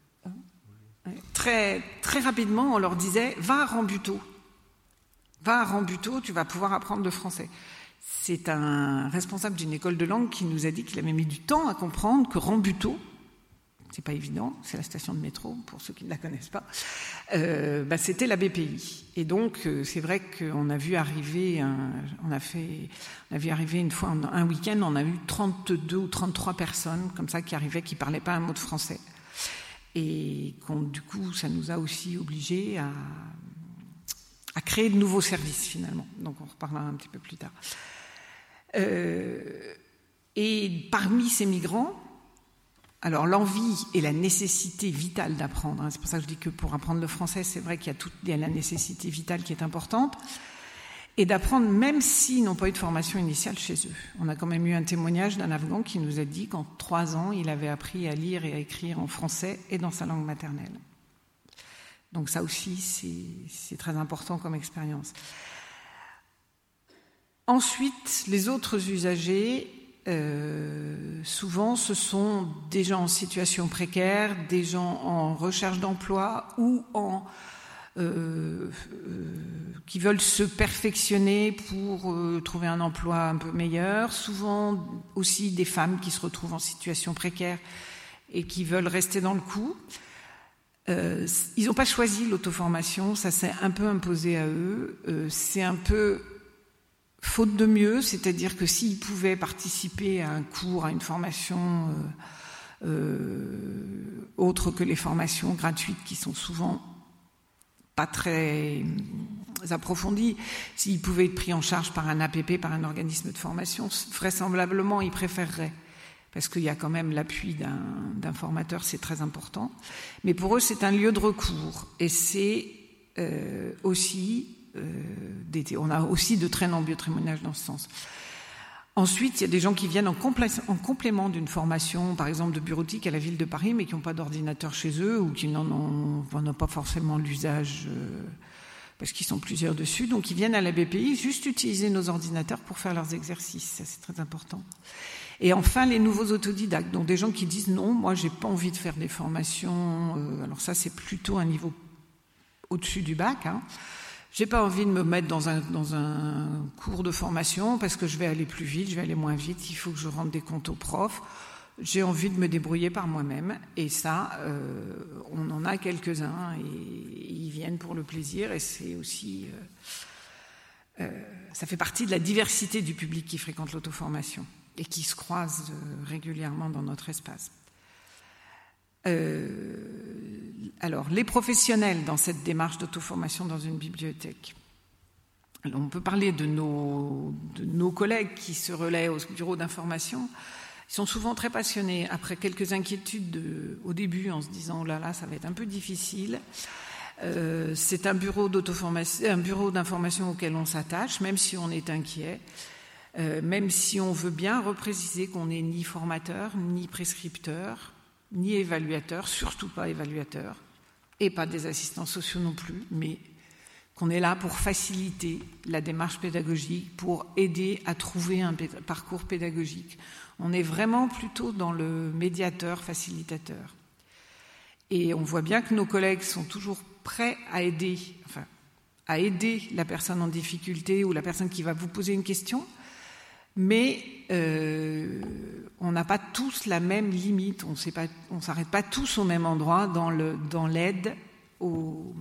très très rapidement, on leur disait va à Rambuteau, va à Rambuteau, tu vas pouvoir apprendre le français. C'est un responsable d'une école de langue qui nous a dit qu'il avait mis du temps à comprendre que Rambuteau, c'est pas évident, c'est la station de métro, pour ceux qui ne la connaissent pas, euh, bah, c'était la B P I. Et donc, euh, c'est vrai qu'on a vu arriver, un, on, a fait, on a vu arriver une fois, un week-end, on a eu trente-deux ou trente-trois personnes comme ça qui arrivaient, qui ne parlaient pas un mot de français. Et du coup, ça nous a aussi obligés à, à créer de nouveaux services, finalement. Donc, on reparlera un petit peu plus tard. Euh, et parmi ces migrants, alors l'envie et la nécessité vitale d'apprendre, hein, c'est pour ça que je dis que pour apprendre le français, c'est vrai qu'il y a, toute, il y a la nécessité vitale qui est importante, et d'apprendre même s'ils n'ont pas eu de formation initiale chez eux. On a quand même eu un témoignage d'un Afghan qui nous a dit qu'en trois ans, il avait appris à lire et à écrire en français et dans sa langue maternelle. Donc ça aussi, c'est, c'est très important comme expérience. Ensuite, les autres usagers... Euh, souvent ce sont des gens en situation précaire, des gens en recherche d'emploi ou en, euh, euh, qui veulent se perfectionner pour euh, trouver un emploi un peu meilleur, souvent aussi des femmes qui se retrouvent en situation précaire et qui veulent rester dans le coup. Euh, ils n'ont pas choisi l'auto-formation, ça s'est un peu imposé à eux, euh, c'est un peu faute de mieux, c'est-à-dire que s'ils pouvaient participer à un cours, à une formation euh, euh, autre que les formations gratuites qui sont souvent pas très approfondies, s'ils pouvaient être pris en charge par un A P P, par un organisme de formation, vraisemblablement ils préféreraient, parce qu'il y a quand même l'appui d'un, d'un formateur, c'est très important. Mais pour eux, c'est un lieu de recours, et c'est euh, aussi... Euh, d'été. On a aussi de très nombreux témoignages dans ce sens. Ensuite, il y a des gens qui viennent en, complé- en complément d'une formation, par exemple de bureautique à la ville de Paris, mais qui n'ont pas d'ordinateur chez eux ou qui n'en ont, n'en ont pas forcément l'usage euh, parce qu'ils sont plusieurs dessus. Donc, ils viennent à la B P I juste utiliser nos ordinateurs pour faire leurs exercices. Ça, c'est très important. Et enfin, les nouveaux autodidactes, donc des gens qui disent non, moi, j'ai pas envie de faire des formations. Euh, alors ça, c'est plutôt un niveau au-dessus du bac, hein. J'ai pas envie de me mettre dans un, dans un cours de formation parce que je vais aller plus vite, je vais aller moins vite, il faut que je rende des comptes aux profs. J'ai envie de me débrouiller par moi-même. Et ça, euh, on en a quelques-uns et, et ils viennent pour le plaisir. Et c'est aussi... Euh, euh, ça fait partie de la diversité du public qui fréquente l'auto-formation et qui se croise euh, régulièrement dans notre espace. Euh, alors, les professionnels dans cette démarche d'auto-formation dans une bibliothèque. Alors, on peut parler de nos, de nos collègues qui se relaient au bureau d'information. Ils sont souvent très passionnés. Après quelques inquiétudes de, au début, en se disant « oh là là, ça va être un peu difficile », Euh, c'est un bureau d'auto-formation, un bureau d'information auquel on s'attache, même si on est inquiet, euh, même si on veut bien repréciser qu'on n'est ni formateur, ni prescripteur, ni évaluateur, surtout pas évaluateur, et pas des assistants sociaux non plus, mais qu'on est là pour faciliter la démarche pédagogique, pour aider à trouver un p- parcours pédagogique. On est vraiment plutôt dans le médiateur, facilitateur. Et on voit bien que nos collègues sont toujours prêts à aider, enfin, à aider la personne en difficulté ou la personne qui va vous poser une question, mais euh, on n'a pas tous la même limite, on ne s'arrête pas tous au même endroit dans, le, dans l'aide aux,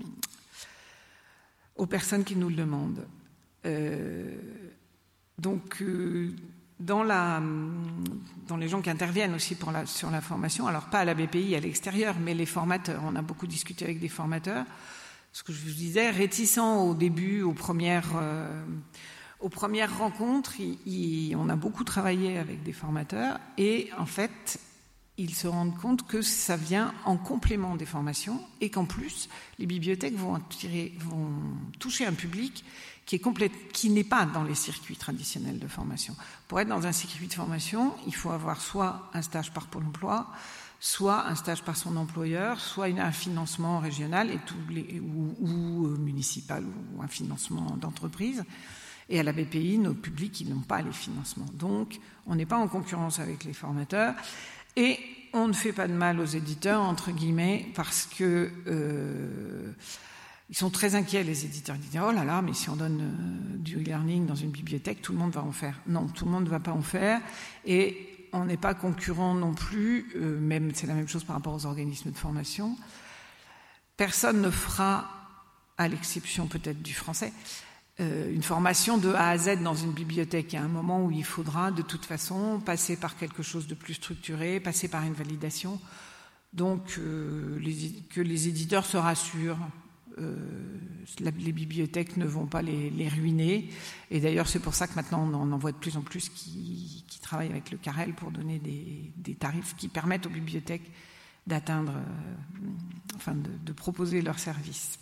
aux personnes qui nous le demandent. Euh, donc, euh, dans, la, dans les gens qui interviennent aussi pour la, sur la formation, alors pas à la B P I, à l'extérieur, mais les formateurs, on a beaucoup discuté avec des formateurs, ce que je vous disais, réticents au début, aux premières... Euh, Aux premières rencontres, il, il, on a beaucoup travaillé avec des formateurs et en fait, ils se rendent compte que ça vient en complément des formations et qu'en plus, les bibliothèques vont, attirer, vont toucher un public qui est complète, qui n'est pas dans les circuits traditionnels de formation. Pour être dans un circuit de formation, il faut avoir soit un stage par Pôle emploi, soit un stage par son employeur, soit un financement régional et tous les, ou, ou municipal ou un financement d'entreprise. Et à la B P I, nos publics, ils n'ont pas les financements. Donc, on n'est pas en concurrence avec les formateurs. Et on ne fait pas de mal aux éditeurs, entre guillemets, parce que euh, ils sont très inquiets, les éditeurs. Ils disent « Oh là là, mais si on donne euh, du e-learning dans une bibliothèque, tout le monde va en faire. » Non, tout le monde ne va pas en faire. Et on n'est pas concurrent non plus, euh, même c'est la même chose par rapport aux organismes de formation. Personne ne fera, à l'exception peut-être du français, une formation de A à Z dans une bibliothèque. Il y a un moment où il faudra de toute façon passer par quelque chose de plus structuré, passer par une validation. Donc, euh, les, que les éditeurs se rassurent. Euh, la, les bibliothèques ne vont pas les, les ruiner. Et d'ailleurs, c'est pour ça que maintenant, on en voit de plus en plus qui, qui travaillent avec le Carrel pour donner des, des tarifs qui permettent aux bibliothèques d'atteindre, euh, enfin, de, de proposer leurs services.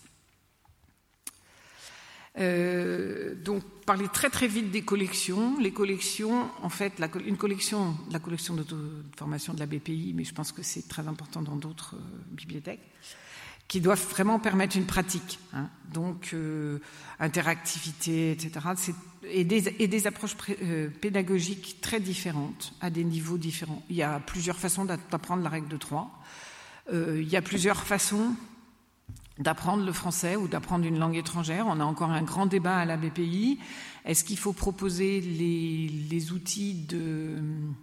Euh, donc, parler très très vite des collections. Les collections, en fait, la, une collection, la collection d'auto-formation de la B P I, mais je pense que c'est très important dans d'autres euh, bibliothèques, qui doivent vraiment permettre une pratique. Hein. Donc, euh, interactivité, et cetera. C'est, et, des, et des approches pré, euh, pédagogiques très différentes, à des niveaux différents. Il y a plusieurs façons d'apprendre la règle de trois. Euh, il y a plusieurs façons d'apprendre le français ou d'apprendre une langue étrangère. On a encore un grand débat à la B P I. Est-ce qu'il faut proposer les, les outils de,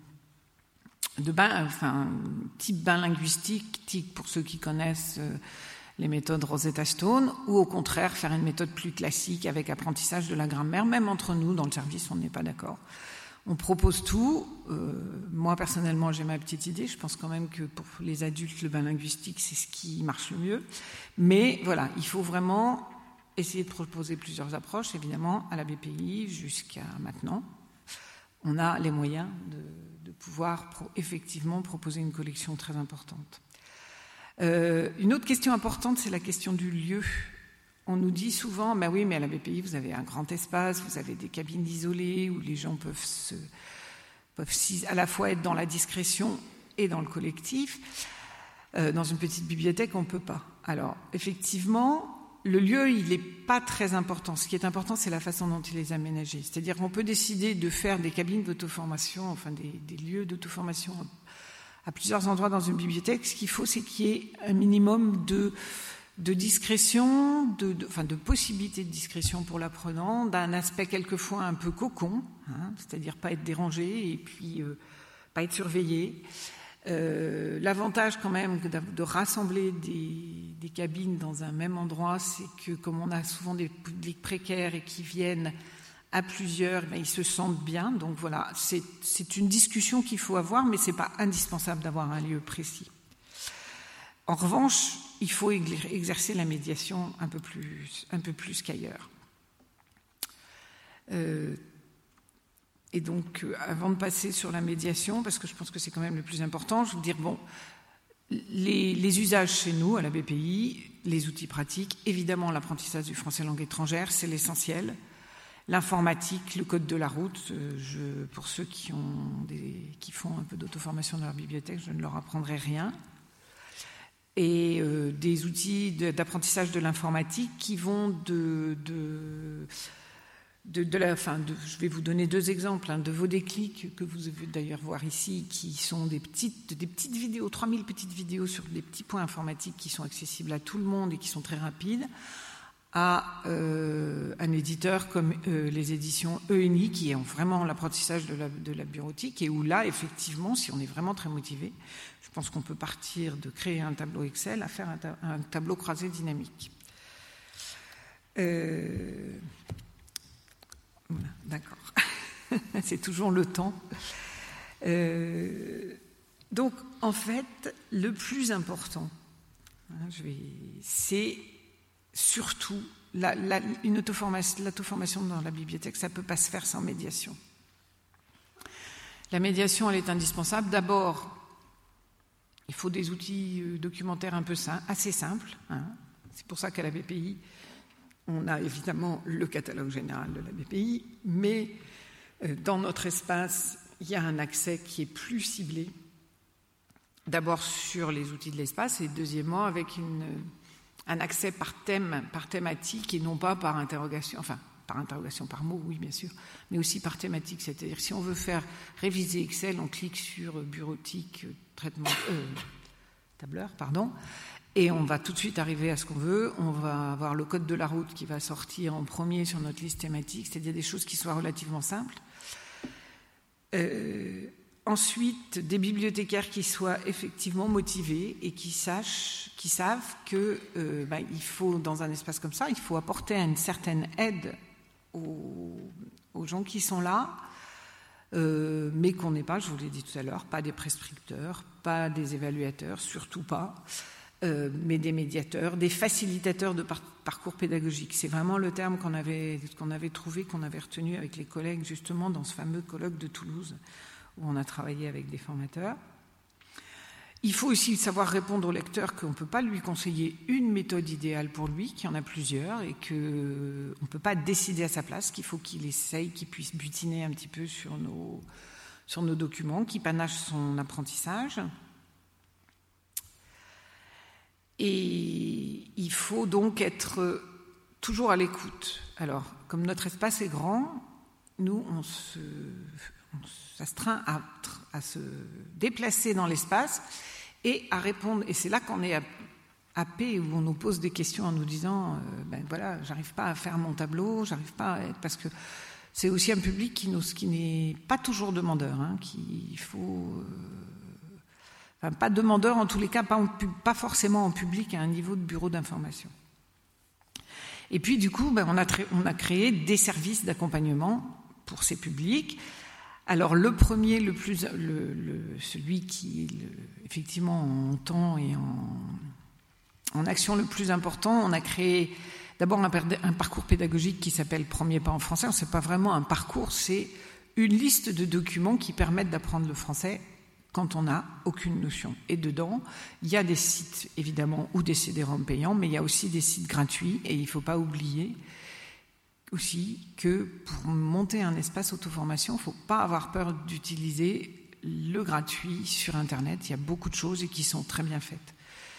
de bain, enfin, type bain linguistique, type pour ceux qui connaissent euh, les méthodes Rosetta Stone, ou au contraire faire une méthode plus classique avec apprentissage de la grammaire? Même entre nous, dans le service, on n'est pas d'accord. On propose tout. Euh, moi, personnellement, j'ai ma petite idée. Je pense quand même que pour les adultes, le bain linguistique, c'est ce qui marche le mieux. Mais voilà, il faut vraiment essayer de proposer plusieurs approches. Évidemment, à la B P I, jusqu'à maintenant, on a les moyens de, de pouvoir pro- effectivement proposer une collection très importante. Euh, une autre question importante, c'est la question du lieu. On nous dit souvent, ben oui, mais à la B P I, vous avez un grand espace, vous avez des cabines isolées où les gens peuvent, se, peuvent à la fois être dans la discrétion et dans le collectif. Euh, dans une petite bibliothèque, on ne peut pas. Alors, effectivement, le lieu, il n'est pas très important. Ce qui est important, c'est la façon dont il est aménagé. C'est-à-dire qu'on peut décider de faire des cabines d'auto-formation, enfin des, des lieux d'auto-formation à plusieurs endroits dans une bibliothèque. Ce qu'il faut, c'est qu'il y ait un minimum de... de discrétion, de, de, enfin de possibilité de discrétion pour l'apprenant, d'un aspect quelquefois un peu cocon, hein, c'est-à-dire pas être dérangé et puis euh, pas être surveillé. Euh, l'avantage quand même de, de rassembler des, des cabines dans un même endroit, c'est que comme on a souvent des publics précaires et qui viennent à plusieurs, ben, ils se sentent bien. Donc voilà, c'est, c'est une discussion qu'il faut avoir, mais c'est pas indispensable d'avoir un lieu précis. En revanche, il faut exercer la médiation un peu plus, un peu plus qu'ailleurs. Euh, et donc, euh, avant de passer sur la médiation, parce que je pense que c'est quand même le plus important, je veux dire, bon, les, les usages chez nous, à la B P I, les outils pratiques. Évidemment, l'apprentissage du français langue étrangère, c'est l'essentiel. L'informatique, le code de la route, euh, je, pour ceux qui, ont des, qui font un peu d'auto-formation dans leur bibliothèque, je ne leur apprendrai rien. Et euh, des outils de, d'apprentissage de l'informatique qui vont de... de De, de la, enfin, de, je vais vous donner deux exemples hein, de vos déclics que vous avez d'ailleurs voir ici, qui sont des petites, des petites vidéos, trois mille petites vidéos sur des petits points informatiques qui sont accessibles à tout le monde et qui sont très rapides, à euh, un éditeur comme euh, les éditions E N I qui ont vraiment l'apprentissage de la, de la bureautique et où là, effectivement, si on est vraiment très motivé, je pense qu'on peut partir de créer un tableau Excel à faire un, ta- un tableau croisé dynamique. Euh, Voilà, d'accord. C'est toujours le temps. Euh, donc, en fait, le plus important, hein, je vais, c'est surtout la, la, une auto-formation, l'auto-formation dans la bibliothèque. Ça ne peut pas se faire sans médiation. La médiation, elle est indispensable. D'abord, il faut des outils documentaires un peu simples, assez simples. Hein. C'est pour ça qu'à la B P I, on a évidemment le catalogue général de la B P I, mais dans notre espace, il y a un accès qui est plus ciblé, d'abord sur les outils de l'espace, et deuxièmement avec une, un accès par thème, par thématique, et non pas par interrogation, enfin par interrogation par mot, oui bien sûr, mais aussi par thématique. C'est-à-dire si on veut faire réviser Excel, on clique sur bureautique, traitement, euh, tableur, pardon, et on va tout de suite arriver à ce qu'on veut. On va avoir le code de la route qui va sortir en premier sur notre liste thématique, c'est-à-dire des choses qui soient relativement simples. Euh, ensuite, des bibliothécaires qui soient effectivement motivés et qui sachent, qui savent que euh, bah, il faut, dans un espace comme ça, il faut apporter une certaine aide aux, aux gens qui sont là, euh, mais qu'on n'est pas, je vous l'ai dit tout à l'heure, pas des prescripteurs, pas des évaluateurs, surtout pas. Euh, mais des médiateurs, des facilitateurs de par- parcours pédagogique. C'est vraiment le terme qu'on avait, qu'on avait trouvé, qu'on avait retenu avec les collègues justement dans ce fameux colloque de Toulouse où on a travaillé avec des formateurs. Il faut aussi savoir répondre au lecteur qu'on ne peut pas lui conseiller une méthode idéale pour lui, qu'il y en a plusieurs et qu'on ne peut pas décider à sa place, qu'il faut qu'il essaye, qu'il puisse butiner un petit peu sur nos, sur nos documents, qu'il panache son apprentissage. Et il faut donc être toujours à l'écoute. Alors, comme notre espace est grand, nous, on, se, on s'astreint à, à se déplacer dans l'espace et à répondre. Et c'est là qu'on est happé, où on nous pose des questions en nous disant euh, ben voilà, j'arrive pas à faire mon tableau, j'arrive pas à être... Parce que c'est aussi un public qui, nous, qui n'est pas toujours demandeur, hein, qu'il faut... Euh, Enfin, pas demandeur, en tous les cas, pas, en, pas forcément en public à un niveau de bureau d'information. Et puis, du coup, ben, on, a tra- on a créé des services d'accompagnement pour ces publics. Alors, le premier, le plus, le, le, celui qui est le, effectivement en temps et en, en action le plus important, on a créé d'abord un, un parcours pédagogique qui s'appelle Premier pas en français. Ce n'est pas vraiment un parcours, c'est une liste de documents qui permettent d'apprendre le français quand on n'a aucune notion. Et dedans, il y a des sites, évidemment, ou des C D-ROM payants, mais il y a aussi des sites gratuits, et il ne faut pas oublier aussi que pour monter un espace auto-formation, il ne faut pas avoir peur d'utiliser le gratuit sur Internet. Il y a beaucoup de choses et qui sont très bien faites.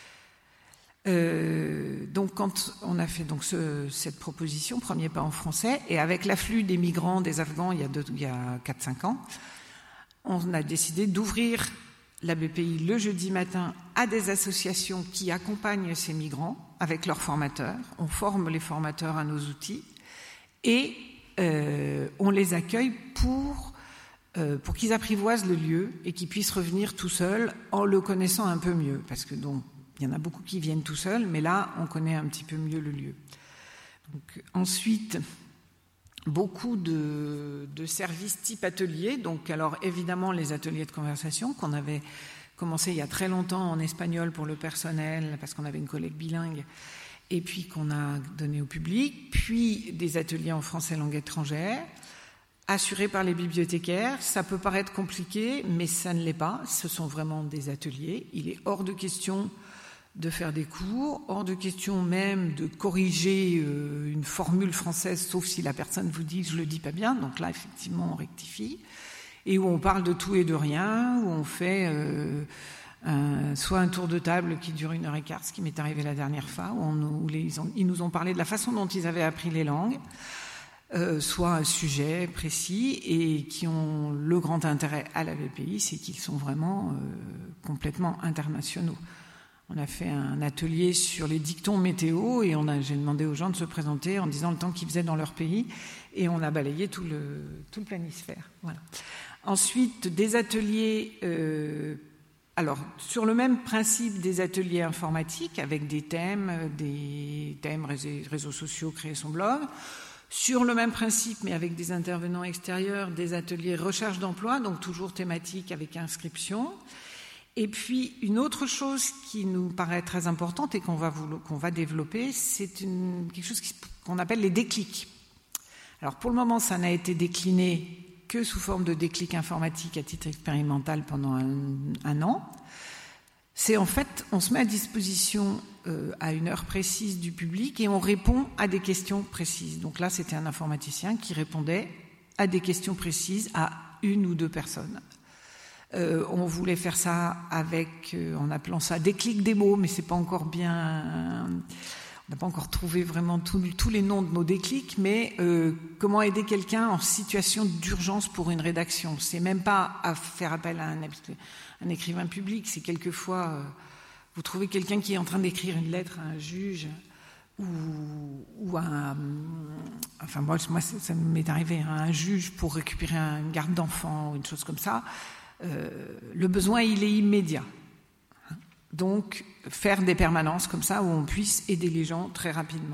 Euh, donc, quand on a fait donc ce, cette proposition, Premier pas en français, et avec l'afflux des migrants, des Afghans, il y a, deux, il y a quatre cinq ans, on a décidé d'ouvrir la B P I le jeudi matin à des associations qui accompagnent ces migrants avec leurs formateurs. On forme les formateurs à nos outils et euh, on les accueille pour, euh, pour qu'ils apprivoisent le lieu et qu'ils puissent revenir tout seuls en le connaissant un peu mieux. Parce que donc, il y en a beaucoup qui viennent tout seuls, mais là, on connaît un petit peu mieux le lieu. Donc, ensuite... Beaucoup de, de services type atelier, donc alors évidemment les ateliers de conversation qu'on avait commencé il y a très longtemps en espagnol pour le personnel parce qu'on avait une collègue bilingue et puis qu'on a donné au public, puis des ateliers en français langue étrangère assurés par les bibliothécaires. Ça peut paraître compliqué, mais ça ne l'est pas, ce sont vraiment des ateliers. Il est hors de question de faire des cours, hors de question même de corriger euh, une formule française, sauf si la personne vous dit « je le dis pas bien », donc là, effectivement, on rectifie, et où on parle de tout et de rien, où on fait euh, un, soit un tour de table qui dure une heure et quart, ce qui m'est arrivé la dernière fois, où, on, où les, ils, ont, ils nous ont parlé de la façon dont ils avaient appris les langues, euh, soit un sujet précis, et qui ont le grand intérêt à la B P I, c'est qu'ils sont vraiment euh, complètement internationaux. On a fait un atelier sur les dictons météo et on a, j'ai demandé aux gens de se présenter en disant le temps qu'ils faisaient dans leur pays et on a balayé tout le, tout le planisphère. Voilà. Ensuite, des ateliers, euh, alors sur le même principe des ateliers informatiques avec des thèmes, des thèmes réseaux, réseaux sociaux, créer son blog. Sur le même principe, mais avec des intervenants extérieurs, des ateliers recherche d'emploi, donc toujours thématiques avec inscription. Et puis, une autre chose qui nous paraît très importante et qu'on va, qu'on va développer, c'est une, quelque chose qu'on appelle les déclics. Alors, pour le moment, ça n'a été décliné que sous forme de déclic informatique à titre expérimental pendant un, un an. C'est en fait, on se met à disposition euh, à une heure précise du public et on répond à des questions précises. Donc là, c'était un informaticien qui répondait à des questions précises à une ou deux personnes. Euh, on voulait faire ça avec, euh, en appelant ça déclic démo, mais c'est pas encore bien. On n'a pas encore trouvé vraiment tout, tous les noms de nos déclics, mais euh, comment aider quelqu'un en situation d'urgence pour une rédaction. C'est même pas à faire appel à un, un écrivain public, c'est quelquefois euh, vous trouvez quelqu'un qui est en train d'écrire une lettre à un juge ou, ou à un, enfin moi, moi ça, ça m'est arrivé à un juge pour récupérer une garde d'enfant ou une chose comme ça. Euh, le besoin, il est immédiat. Donc, faire des permanences comme ça où on puisse aider les gens très rapidement.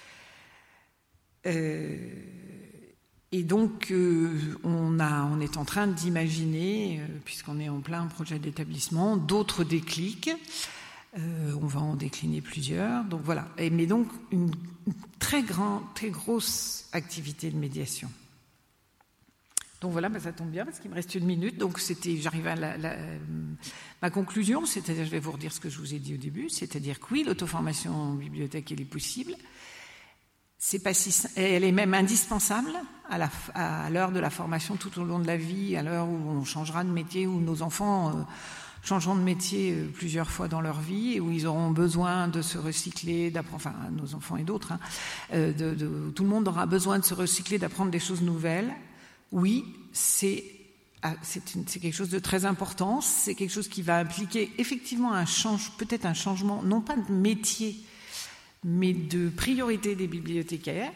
Euh, et donc, euh, on, a, on est en train d'imaginer, euh, puisqu'on est en plein projet d'établissement, d'autres déclics. Euh, on va en décliner plusieurs. Donc voilà. Et, mais donc, une, une très grande, très grosse activité de médiation. Donc voilà, ben ça tombe bien parce qu'il me reste une minute. Donc c'était, j'arrive à la, la, ma conclusion, c'est-à-dire, je vais vous redire ce que je vous ai dit au début, c'est-à-dire que oui, l'auto-formation en bibliothèque, elle est possible. C'est pas si, elle est même indispensable à, la, à l'heure de la formation tout au long de la vie, à l'heure où on changera de métier, où nos enfants euh, changeront de métier euh, plusieurs fois dans leur vie, et où ils auront besoin de se recycler, d'apprendre, enfin nos enfants et d'autres, hein, euh, de, de, tout le monde aura besoin de se recycler, d'apprendre des choses nouvelles. Oui, c'est, c'est, une, c'est quelque chose de très important, c'est quelque chose qui va impliquer effectivement un change, peut-être un changement, non pas de métier, mais de priorité des bibliothécaires.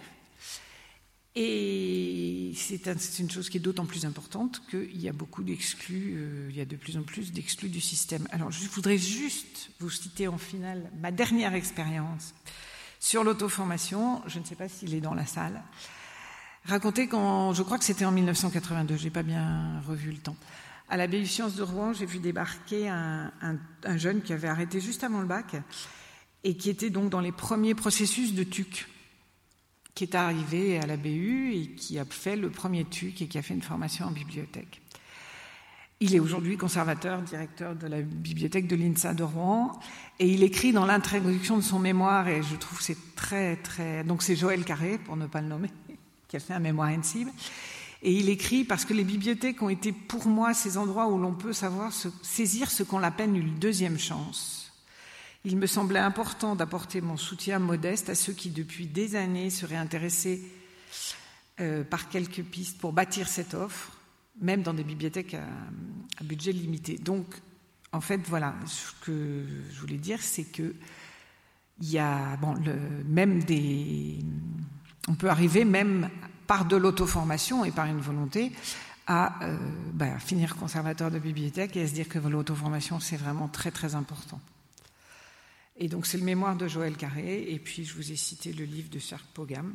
Et c'est, un, c'est une chose qui est d'autant plus importante qu'il y a beaucoup d'exclus, euh, il y a de plus en plus d'exclus du système. Alors je voudrais juste vous citer en finale ma dernière expérience sur l'auto-formation, je ne sais pas s'il est dans la salle. Raconter quand, je crois que c'était en mille neuf cent quatre-vingt-deux, j'ai pas bien revu le temps. À la B U Sciences de Rouen, j'ai vu débarquer un, un, un jeune qui avait arrêté juste avant le bac et qui était donc dans les premiers processus de T U C, qui est arrivé à la B U et qui a fait le premier T U C et qui a fait une formation en bibliothèque. Il est aujourd'hui conservateur, directeur de la bibliothèque de l'INSA de Rouen, et il écrit dans l'introduction de son mémoire, et je trouve que c'est très, très... Donc c'est Joël Carré, pour ne pas le nommer, qui a fait un mémoire N-Cible, et il écrit « Parce que les bibliothèques ont été pour moi ces endroits où l'on peut savoir se, saisir ce qu'on appelle une deuxième chance. Il me semblait important d'apporter mon soutien modeste à ceux qui, depuis des années, seraient intéressés euh, par quelques pistes pour bâtir cette offre, même dans des bibliothèques à, à budget limité. » Donc, en fait, voilà, ce que je voulais dire, c'est que il y a, bon, le, même des... On peut arriver même par de l'auto-formation et par une volonté à euh, bah, finir conservateur de bibliothèque et à se dire que l'auto-formation, c'est vraiment très, très important. Et donc, c'est le mémoire de Joël Carré, et puis je vous ai cité le livre de Serge Pogam.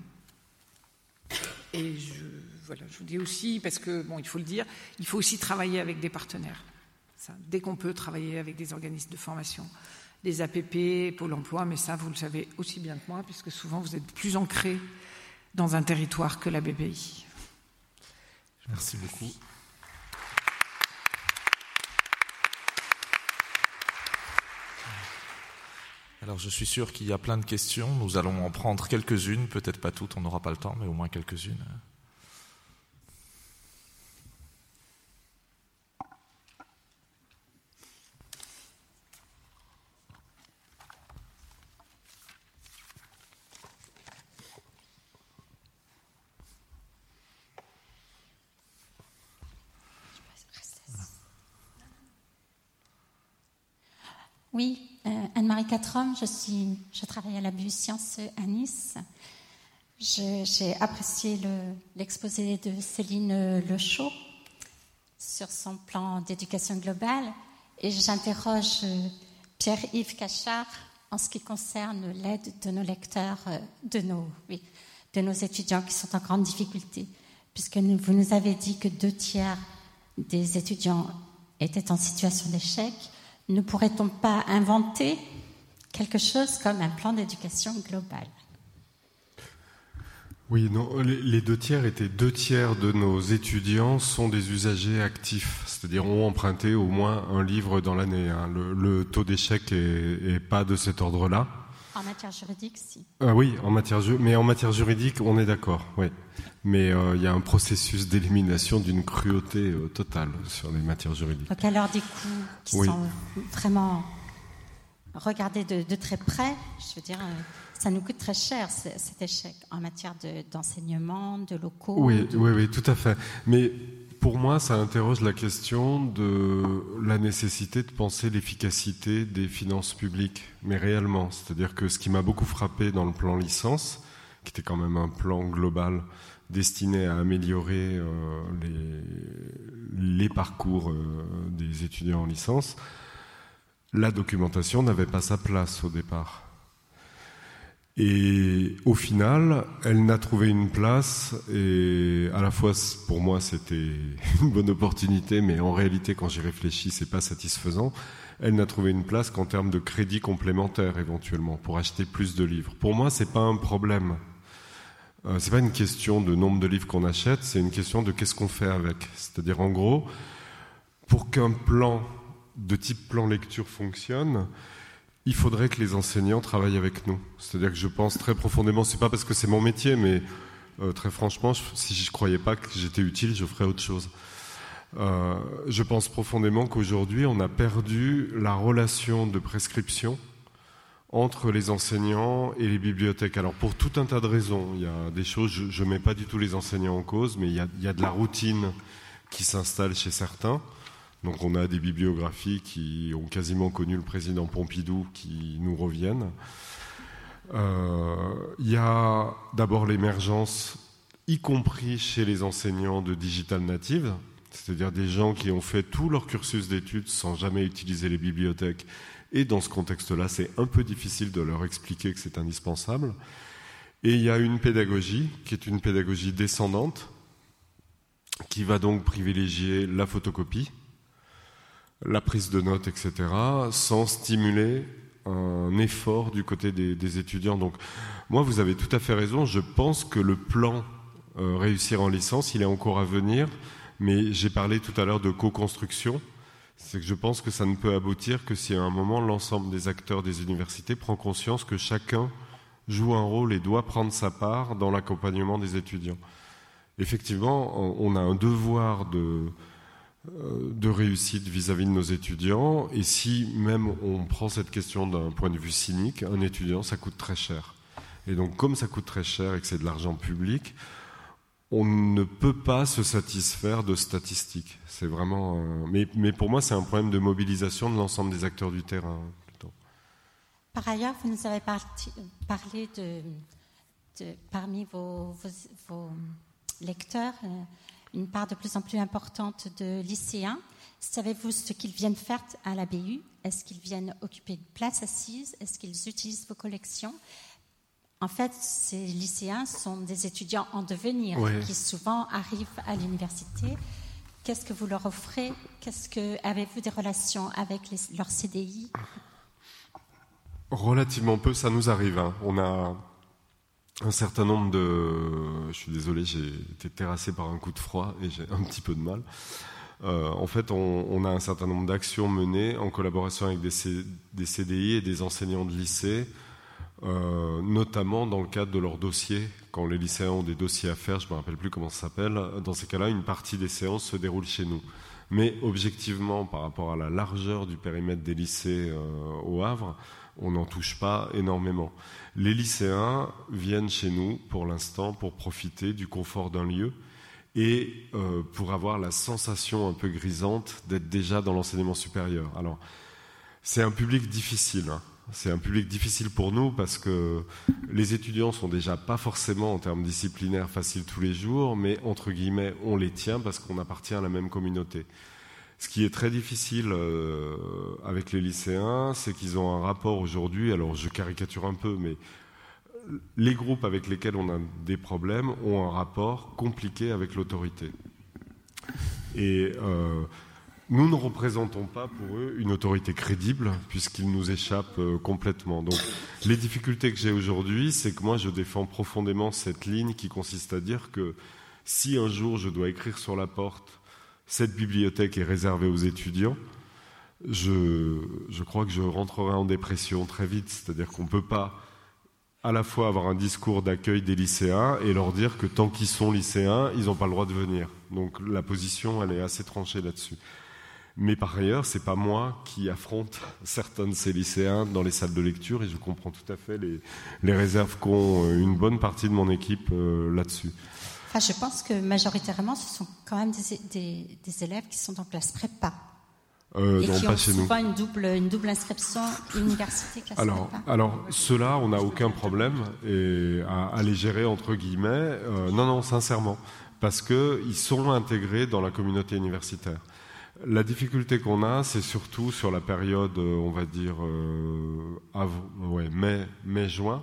Et je, voilà, je vous dis aussi, parce que, bon, il faut le dire, il faut aussi travailler avec des partenaires. Ça, dès qu'on peut travailler avec des organismes de formation, des A P P, Pôle emploi, mais ça, vous le savez aussi bien que moi, puisque souvent, vous êtes plus ancrés dans un territoire que la B P I. Merci beaucoup. Alors je suis sûr qu'il y a plein de questions. Nous allons en prendre quelques-unes, peut-être pas toutes, on n'aura pas le temps, mais au moins quelques-unes. Oui, euh, Anne-Marie Quatrom, je, suis, je travaille à la B U Sciences à Nice. Je, j'ai apprécié le, l'exposé de Céline Lechaud sur son plan d'éducation globale et j'interroge Pierre-Yves Cachard en ce qui concerne l'aide de nos lecteurs, de nos, oui, de nos étudiants qui sont en grande difficulté, puisque nous, vous nous avez dit que deux tiers des étudiants étaient en situation d'échec. Ne pourrait-on pas inventer quelque chose comme un plan d'éducation global ? Oui, non, les deux tiers étaient deux tiers de nos étudiants sont des usagers actifs, c'est-à-dire ont emprunté au moins un livre dans l'année. Hein. Le, le taux d'échec est, est pas de cet ordre-là. En matière juridique, si. Euh, oui, en matière, mais en matière juridique, on est d'accord, oui. Mais euh, il y a un processus d'élimination d'une cruauté euh, totale sur les matières juridiques. Donc alors des coûts qui oui. sont vraiment regardés de, de très près, je veux dire, euh, ça nous coûte très cher cet échec en matière de, d'enseignement, de locaux. Oui, de... oui, oui, tout à fait. Mais pour moi, ça interroge la question de la nécessité de penser l'efficacité des finances publiques, mais réellement. C'est-à-dire que ce qui m'a beaucoup frappé dans le plan licence, qui était quand même un plan global destiné à améliorer euh, les, les parcours euh, des étudiants en licence, la documentation n'avait pas sa place au départ. Et au final, elle n'a trouvé une place, et à la fois pour moi c'était une bonne opportunité, mais en réalité quand j'y réfléchis c'est pas satisfaisant. Elle n'a trouvé une place qu'en termes de crédit complémentaire éventuellement pour acheter plus de livres. Pour moi c'est pas un problème. Euh, c'est pas une question de nombre de livres qu'on achète, c'est une question de qu'est-ce qu'on fait avec. C'est-à-dire en gros, pour qu'un plan de type plan lecture fonctionne, il faudrait que les enseignants travaillent avec nous. C'est-à-dire que je pense très profondément, c'est pas parce que c'est mon métier, mais euh, très franchement, je, si je croyais pas que j'étais utile, je ferais autre chose. Euh, je pense profondément qu'aujourd'hui, on a perdu la relation de prescription entre les enseignants et les bibliothèques. Alors pour tout un tas de raisons, il y a des choses, je ne mets pas du tout les enseignants en cause, mais il y a, il y a de la routine qui s'installe chez certains. Donc on a des bibliographies qui ont quasiment connu le président Pompidou qui nous reviennent. Euh, il y a d'abord l'émergence, y compris chez les enseignants, de digital native, c'est-à-dire des gens qui ont fait tout leur cursus d'études sans jamais utiliser les bibliothèques. Et dans ce contexte-là, c'est un peu difficile de leur expliquer que c'est indispensable. Et il y a une pédagogie qui est une pédagogie descendante, qui va donc privilégier la photocopie, la prise de notes, et cetera, sans stimuler un effort du côté des, des étudiants. Donc, moi, vous avez tout à fait raison. Je pense que le plan euh, réussir en licence, il est encore à venir. Mais j'ai parlé tout à l'heure de co-construction. C'est que je pense que ça ne peut aboutir que si à un moment l'ensemble des acteurs des universités prend conscience que chacun joue un rôle et doit prendre sa part dans l'accompagnement des étudiants. Effectivement, on a un devoir de, de réussite vis-à-vis de nos étudiants, et si même on prend cette question d'un point de vue cynique, un étudiant, ça coûte très cher. Et donc, comme ça coûte très cher et que c'est de l'argent public, on ne peut pas se satisfaire de statistiques. C'est vraiment, euh, mais, mais pour moi, c'est un problème de mobilisation de l'ensemble des acteurs du terrain. Plutôt. Par ailleurs, vous nous avez parti, parlé de, de parmi vos, vos, vos lecteurs, euh, une part de plus en plus importante de lycéens. Savez-vous ce qu'ils viennent faire à la B U ? Est-ce qu'ils viennent occuper une place assise ? Est-ce qu'ils utilisent vos collections ? En fait, ces lycéens sont des étudiants en devenir, oui, qui souvent arrivent à l'université. Qu'est-ce que vous leur offrez ? Qu'est-ce que, avez-vous des relations avec les, leur C D I ? Relativement peu, ça nous arrive. Hein. On a un certain nombre de... Je suis désolé, j'ai été terrassé par un coup de froid et j'ai un petit peu de mal. Euh, en fait, on, on a un certain nombre d'actions menées en collaboration avec des, C, des C D I et des enseignants de lycée, euh, notamment dans le cadre de leurs dossiers. Quand les lycéens ont des dossiers à faire, je ne me rappelle plus comment ça s'appelle, dans ces cas-là, une partie des séances se déroule chez nous. Mais objectivement, par rapport à la largeur du périmètre des lycées euh, au Havre, on n'en touche pas énormément. Les lycéens viennent chez nous, pour l'instant, pour profiter du confort d'un lieu, et euh, pour avoir la sensation un peu grisante d'être déjà dans l'enseignement supérieur. Alors, c'est un public difficile, hein. C'est un public difficile pour nous parce que les étudiants sont déjà pas forcément en termes disciplinaires faciles tous les jours, mais entre guillemets, on les tient parce qu'on appartient à la même communauté. Ce qui est très difficile euh, avec les lycéens, c'est qu'ils ont un rapport aujourd'hui, alors je caricature un peu, mais les groupes avec lesquels on a des problèmes ont un rapport compliqué avec l'autorité. Et euh, nous ne représentons pas pour eux une autorité crédible, puisqu'ils nous échappent euh, complètement. Donc les difficultés que j'ai aujourd'hui, c'est que moi je défends profondément cette ligne qui consiste à dire que si un jour je dois écrire sur la porte « cette bibliothèque est réservée aux étudiants », je, je crois que je rentrerai en dépression très vite. C'est-à-dire qu'on ne peut pas à la fois avoir un discours d'accueil des lycéens et leur dire que tant qu'ils sont lycéens, ils n'ont pas le droit de venir. Donc la position, elle est assez tranchée là-dessus. Mais par ailleurs, c'est pas moi qui affronte certains de ces lycéens dans les salles de lecture et je comprends tout à fait les, les réserves qu'ont une bonne partie de mon équipe euh, là-dessus. Enfin, je pense que majoritairement, ce sont quand même des, des, des élèves qui sont en classe prépa. Euh, et non, qui pas ont chez souvent nous. Une double, une double inscription université classe alors, prépa. Alors, ceux-là, on n'a aucun problème et à, à les gérer entre guillemets. Euh, non, non, sincèrement, parce qu'ils sont intégrés dans la communauté universitaire. La difficulté qu'on a, c'est surtout sur la période, on va dire, euh, av- ouais, mai, mai-juin,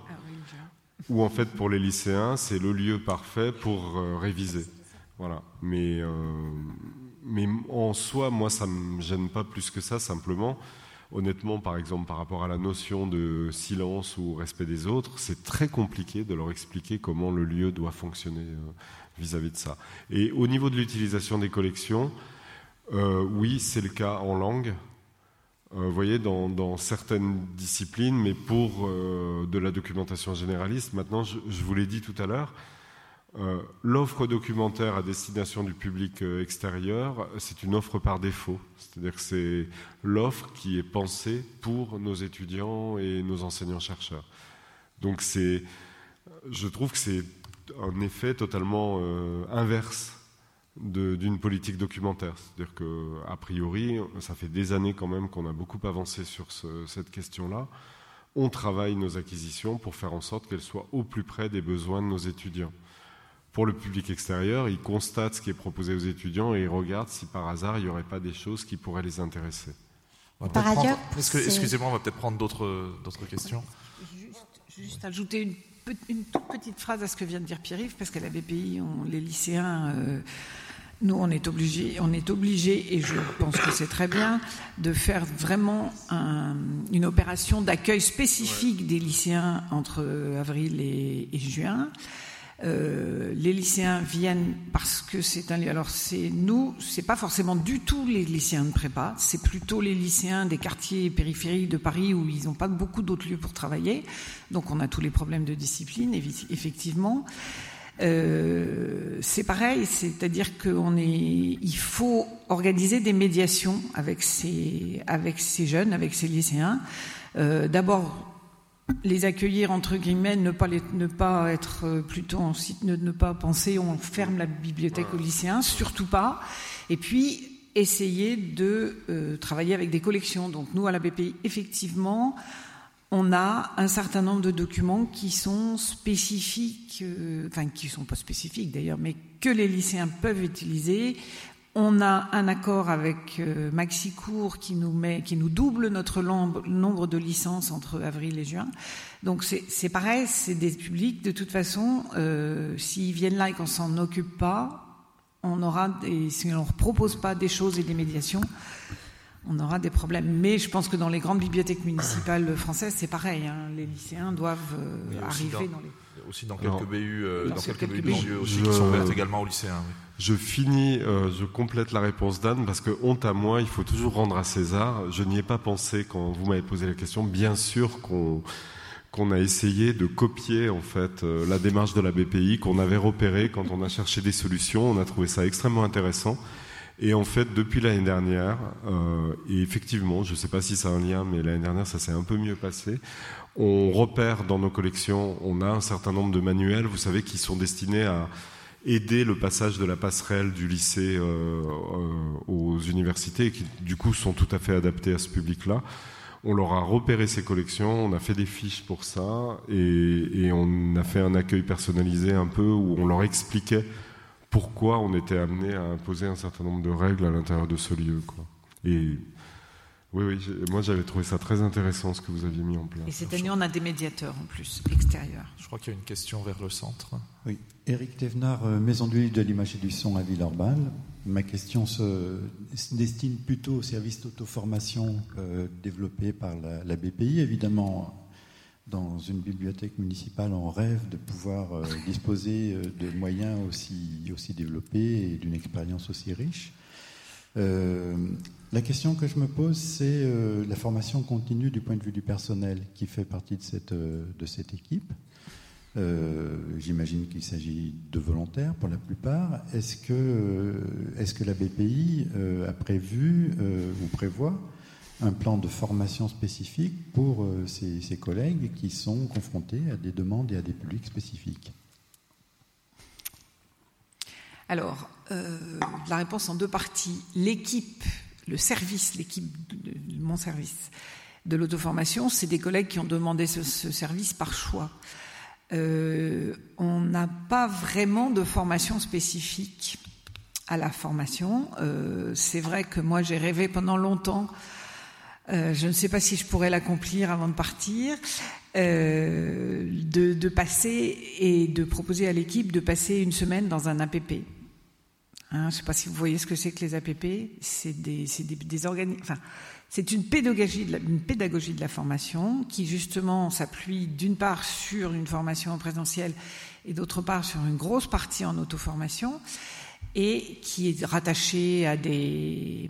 où en fait, pour les lycéens, c'est le lieu parfait pour euh, réviser. Voilà. Mais, euh, mais en soi, moi, ça ne me gêne pas plus que ça, simplement. Honnêtement, par exemple, par rapport à la notion de silence ou respect des autres, c'est très compliqué de leur expliquer comment le lieu doit fonctionner euh, vis-à-vis de ça. Et au niveau de l'utilisation des collections, Euh, oui, c'est le cas en langue. Euh, vous voyez, dans, dans certaines disciplines, mais pour euh, de la documentation généraliste, maintenant, je, je vous l'ai dit tout à l'heure, euh, l'offre documentaire à destination du public euh, extérieur, c'est une offre par défaut. C'est-à-dire que c'est l'offre qui est pensée pour nos étudiants et nos enseignants-chercheurs. Donc, c'est, je trouve que c'est un effet totalement euh, inverse De, d'une politique documentaire. C'est-à-dire qu'a priori, ça fait des années quand même qu'on a beaucoup avancé sur ce, cette question-là. On travaille nos acquisitions pour faire en sorte qu'elles soient au plus près des besoins de nos étudiants. Pour le public extérieur, ils constatent ce qui est proposé aux étudiants et ils regardent si par hasard, il n'y aurait pas des choses qui pourraient les intéresser. On va par ailleurs, prendre, est-ce que, excusez-moi, on va peut-être prendre d'autres, d'autres questions. Juste, juste ajouter une, une toute petite phrase à ce que vient de dire Pierre-Yves, parce qu'à la B P I, on, les lycéens... Euh, Nous, on est obligé, on est obligé, et je pense que c'est très bien, de faire vraiment un, une opération d'accueil spécifique ouais. des lycéens entre avril et, et juin. Euh, les lycéens viennent parce que c'est un... Alors, c'est nous, c'est pas forcément du tout les lycéens de prépa, c'est plutôt les lycéens des quartiers périphériques de Paris où ils n'ont pas beaucoup d'autres lieux pour travailler. Donc, on a tous les problèmes de discipline, effectivement. Euh, c'est pareil, c'est-à-dire qu'on est, il faut organiser des médiations avec ces, avec ces jeunes, avec ces lycéens. Euh, d'abord, les accueillir entre guillemets, ne pas les, ne pas être plutôt en site, ne, ne pas penser on ferme la bibliothèque aux lycéens, surtout pas. Et puis essayer de euh, travailler avec des collections. Donc nous à la B P I, effectivement. On a un certain nombre de documents qui sont spécifiques, euh, enfin qui ne sont pas spécifiques d'ailleurs, mais que les lycéens peuvent utiliser. On a un accord avec euh, Maxicourt qui nous met, qui nous double notre nombre de licences entre avril et juin. Donc c'est, c'est pareil, c'est des publics de toute façon. Euh, s'ils viennent là et qu'on s'en occupe pas, on aura des, si on leur propose pas des choses et des médiations, on aura des problèmes. Mais je pense que dans les grandes bibliothèques municipales françaises, c'est pareil. Hein, les lycéens doivent euh, arriver dans, dans les... aussi dans quelques Alors, B U, euh, dans, dans quelques, quelques B U de banlieue aussi je, qui sont ouvertes également aux lycéens. Oui. Je finis, euh, je complète la réponse d'Anne parce que honte à moi, il faut toujours rendre à César. Je n'y ai pas pensé quand vous m'avez posé la question. Bien sûr qu'on qu'on a essayé de copier en fait euh, la démarche de la B P I qu'on avait repérée quand on a cherché des solutions. On a trouvé ça extrêmement intéressant. Et en fait, depuis l'année dernière, euh, et effectivement, je ne sais pas si ça a un lien, mais l'année dernière, ça s'est un peu mieux passé. On repère dans nos collections, on a un certain nombre de manuels, vous savez, qui sont destinés à aider le passage de la passerelle du lycée euh, euh, aux universités et qui du coup sont tout à fait adaptés à ce public-là. On leur a repéré ces collections, on a fait des fiches pour ça et, et on a fait un accueil personnalisé un peu où on leur expliquait pourquoi on était amené à imposer un certain nombre de règles à l'intérieur de ce lieu, quoi. Et oui, oui, moi j'avais trouvé ça très intéressant ce que vous aviez mis en place. Et cette année, on a des médiateurs en plus, extérieurs. Je crois qu'il y a une question vers le centre. Oui, Éric Thévenard, Maison du livre, de l'image et du son à Villeurbanne. Ma question se, se destine plutôt au service d'auto-formation euh, développé par la, la B P I. Évidemment, dans une bibliothèque municipale, on rêve de pouvoir euh, disposer de moyens aussi, aussi développés et d'une expérience aussi riche. Euh, la question que je me pose, c'est euh, la formation continue du point de vue du personnel qui fait partie de cette, euh, de cette équipe. Euh, j'imagine qu'il s'agit de volontaires pour la plupart. Est-ce que, euh, est-ce que la B P I euh, a prévu euh, ou prévoit un plan de formation spécifique pour euh, ses, ses collègues qui sont confrontés à des demandes et à des publics spécifiques? Alors, euh, la réponse en deux parties. L'équipe, le service, l'équipe de, de mon service de l'auto-formation, c'est des collègues qui ont demandé ce, ce service par choix. Euh, on n'a pas vraiment de formation spécifique à la formation. Euh, c'est vrai que moi, j'ai rêvé pendant longtemps, euh, je ne sais pas si je pourrais l'accomplir avant de partir, euh, de, de passer et de proposer à l'équipe de passer une semaine dans un A P P. Hein, je ne sais pas si vous voyez ce que c'est que les A P P. C'est des, c'est des, des organismes. Enfin, c'est une pédagogie, de la, une pédagogie de la formation qui justement s'appuie d'une part sur une formation en présentiel et d'autre part sur une grosse partie en auto-formation et qui est rattachée à des,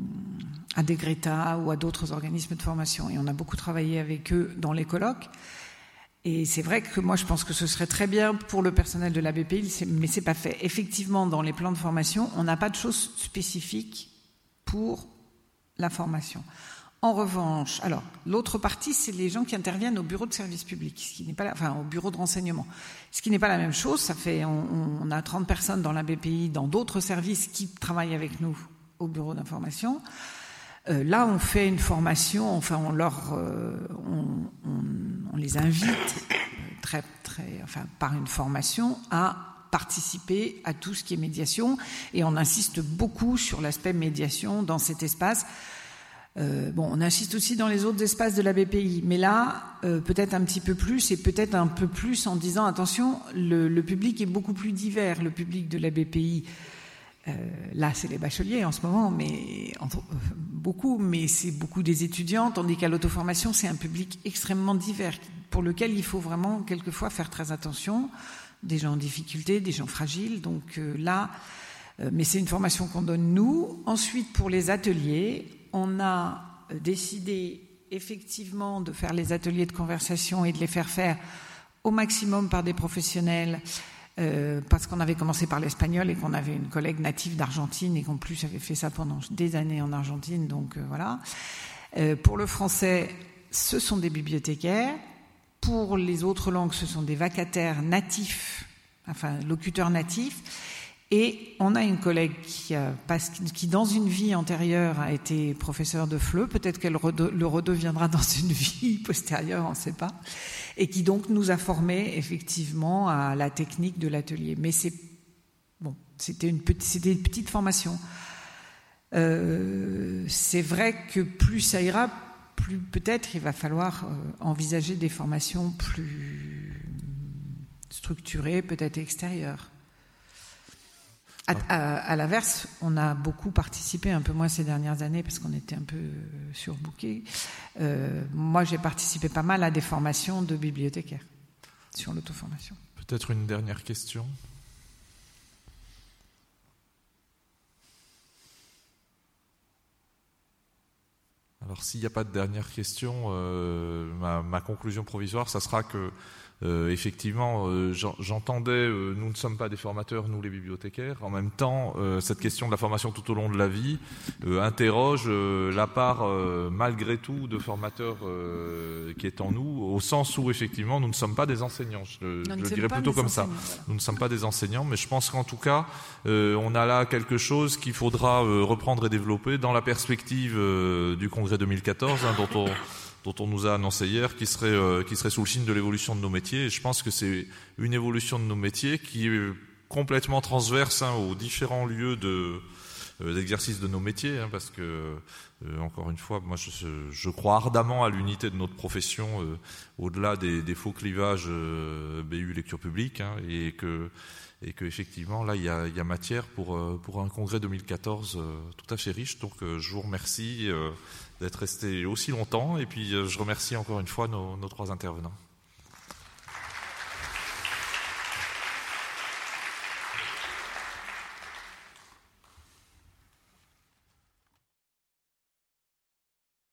à des Greta ou à d'autres organismes de formation. Et on a beaucoup travaillé avec eux dans les colloques. Et c'est vrai que moi, je pense que ce serait très bien pour le personnel de la B P I, mais c'est pas fait. Effectivement, dans les plans de formation, on n'a pas de choses spécifiques pour la formation. En revanche, alors, l'autre partie, c'est les gens qui interviennent au bureau de service public, ce qui n'est pas la, enfin, au bureau de renseignement. Ce qui n'est pas la même chose. Ça fait, on, on a trente personnes dans la B P I, dans d'autres services qui travaillent avec nous au bureau d'information. Euh, là, on fait une formation, enfin, on leur, euh, on, on, on les invite très, très, enfin, par une formation à participer à tout ce qui est médiation, et on insiste beaucoup sur l'aspect médiation dans cet espace. Euh, bon, on insiste aussi dans les autres espaces de la B P I, mais là, euh, peut-être un petit peu plus, et peut-être un peu plus en disant attention, le, le public est beaucoup plus divers, le public de la B P I. Euh, là, c'est les bacheliers en ce moment, mais entre, euh, beaucoup, mais c'est beaucoup des étudiants, tandis qu'à l'auto-formation, c'est un public extrêmement divers, pour lequel il faut vraiment quelquefois faire très attention, des gens en difficulté, des gens fragiles, donc euh, là, euh, mais c'est une formation qu'on donne nous. Ensuite, pour les ateliers, on a euh, décidé effectivement de faire les ateliers de conversation et de les faire faire au maximum par des professionnels. Euh, parce qu'on avait commencé par l'espagnol et qu'on avait une collègue native d'Argentine et qu'en plus avait fait ça pendant des années en Argentine, donc euh, voilà. Euh, pour le français, ce sont des bibliothécaires. Pour les autres langues, ce sont des vacataires natifs, enfin locuteurs natifs. Et on a une collègue qui, a, qui dans une vie antérieure, a été professeure de F L E, peut-être qu'elle le redeviendra dans une vie postérieure, on ne sait pas, et qui donc nous a formés effectivement à la technique de l'atelier. Mais c'est bon, c'était une petite, c'était une petite formation. Euh, c'est vrai que plus ça ira, plus peut-être il va falloir euh, envisager des formations plus structurées, peut-être extérieures. À, à, à l'inverse, on a beaucoup participé, un peu moins ces dernières années parce qu'on était un peu surbookés. Euh, moi, j'ai participé pas mal à des formations de bibliothécaires. sur l'auto-formation. Peut-être une dernière question. Alors, s'il n'y a pas de dernière question, euh, ma, ma conclusion provisoire, ça sera que, euh, effectivement, euh, j'entendais, euh, nous ne sommes pas des formateurs, nous les bibliothécaires. En même temps, euh, cette question de la formation tout au long de la vie euh, interroge euh, la part, euh, malgré tout, de formateurs euh, qui est en nous, au sens où, effectivement, nous ne sommes pas des enseignants. Je, je le dirais plutôt comme ça. Voilà. Nous ne sommes pas des enseignants, mais je pense qu'en tout cas, euh, on a là quelque chose qu'il faudra euh, reprendre et développer dans la perspective euh, du congrès deux mille quatorze, hein, dont on dont on nous a annoncé hier, qui serait, euh, qui serait sous le signe de l'évolution de nos métiers. Et je pense que c'est une évolution de nos métiers qui est complètement transverse hein, aux différents lieux de, euh, d'exercice de nos métiers, hein, parce que, euh, encore une fois, moi je, je crois ardemment à l'unité de notre profession, euh, au-delà des, des faux clivages euh, B U lecture publique, hein, et que et qu'effectivement, là, il y a, il y a matière pour, pour un congrès deux mille quatorze euh, tout à fait riche. Donc, euh, je vous remercie euh, d'être resté aussi longtemps. Et puis, euh, je remercie encore une fois nos, nos trois intervenants.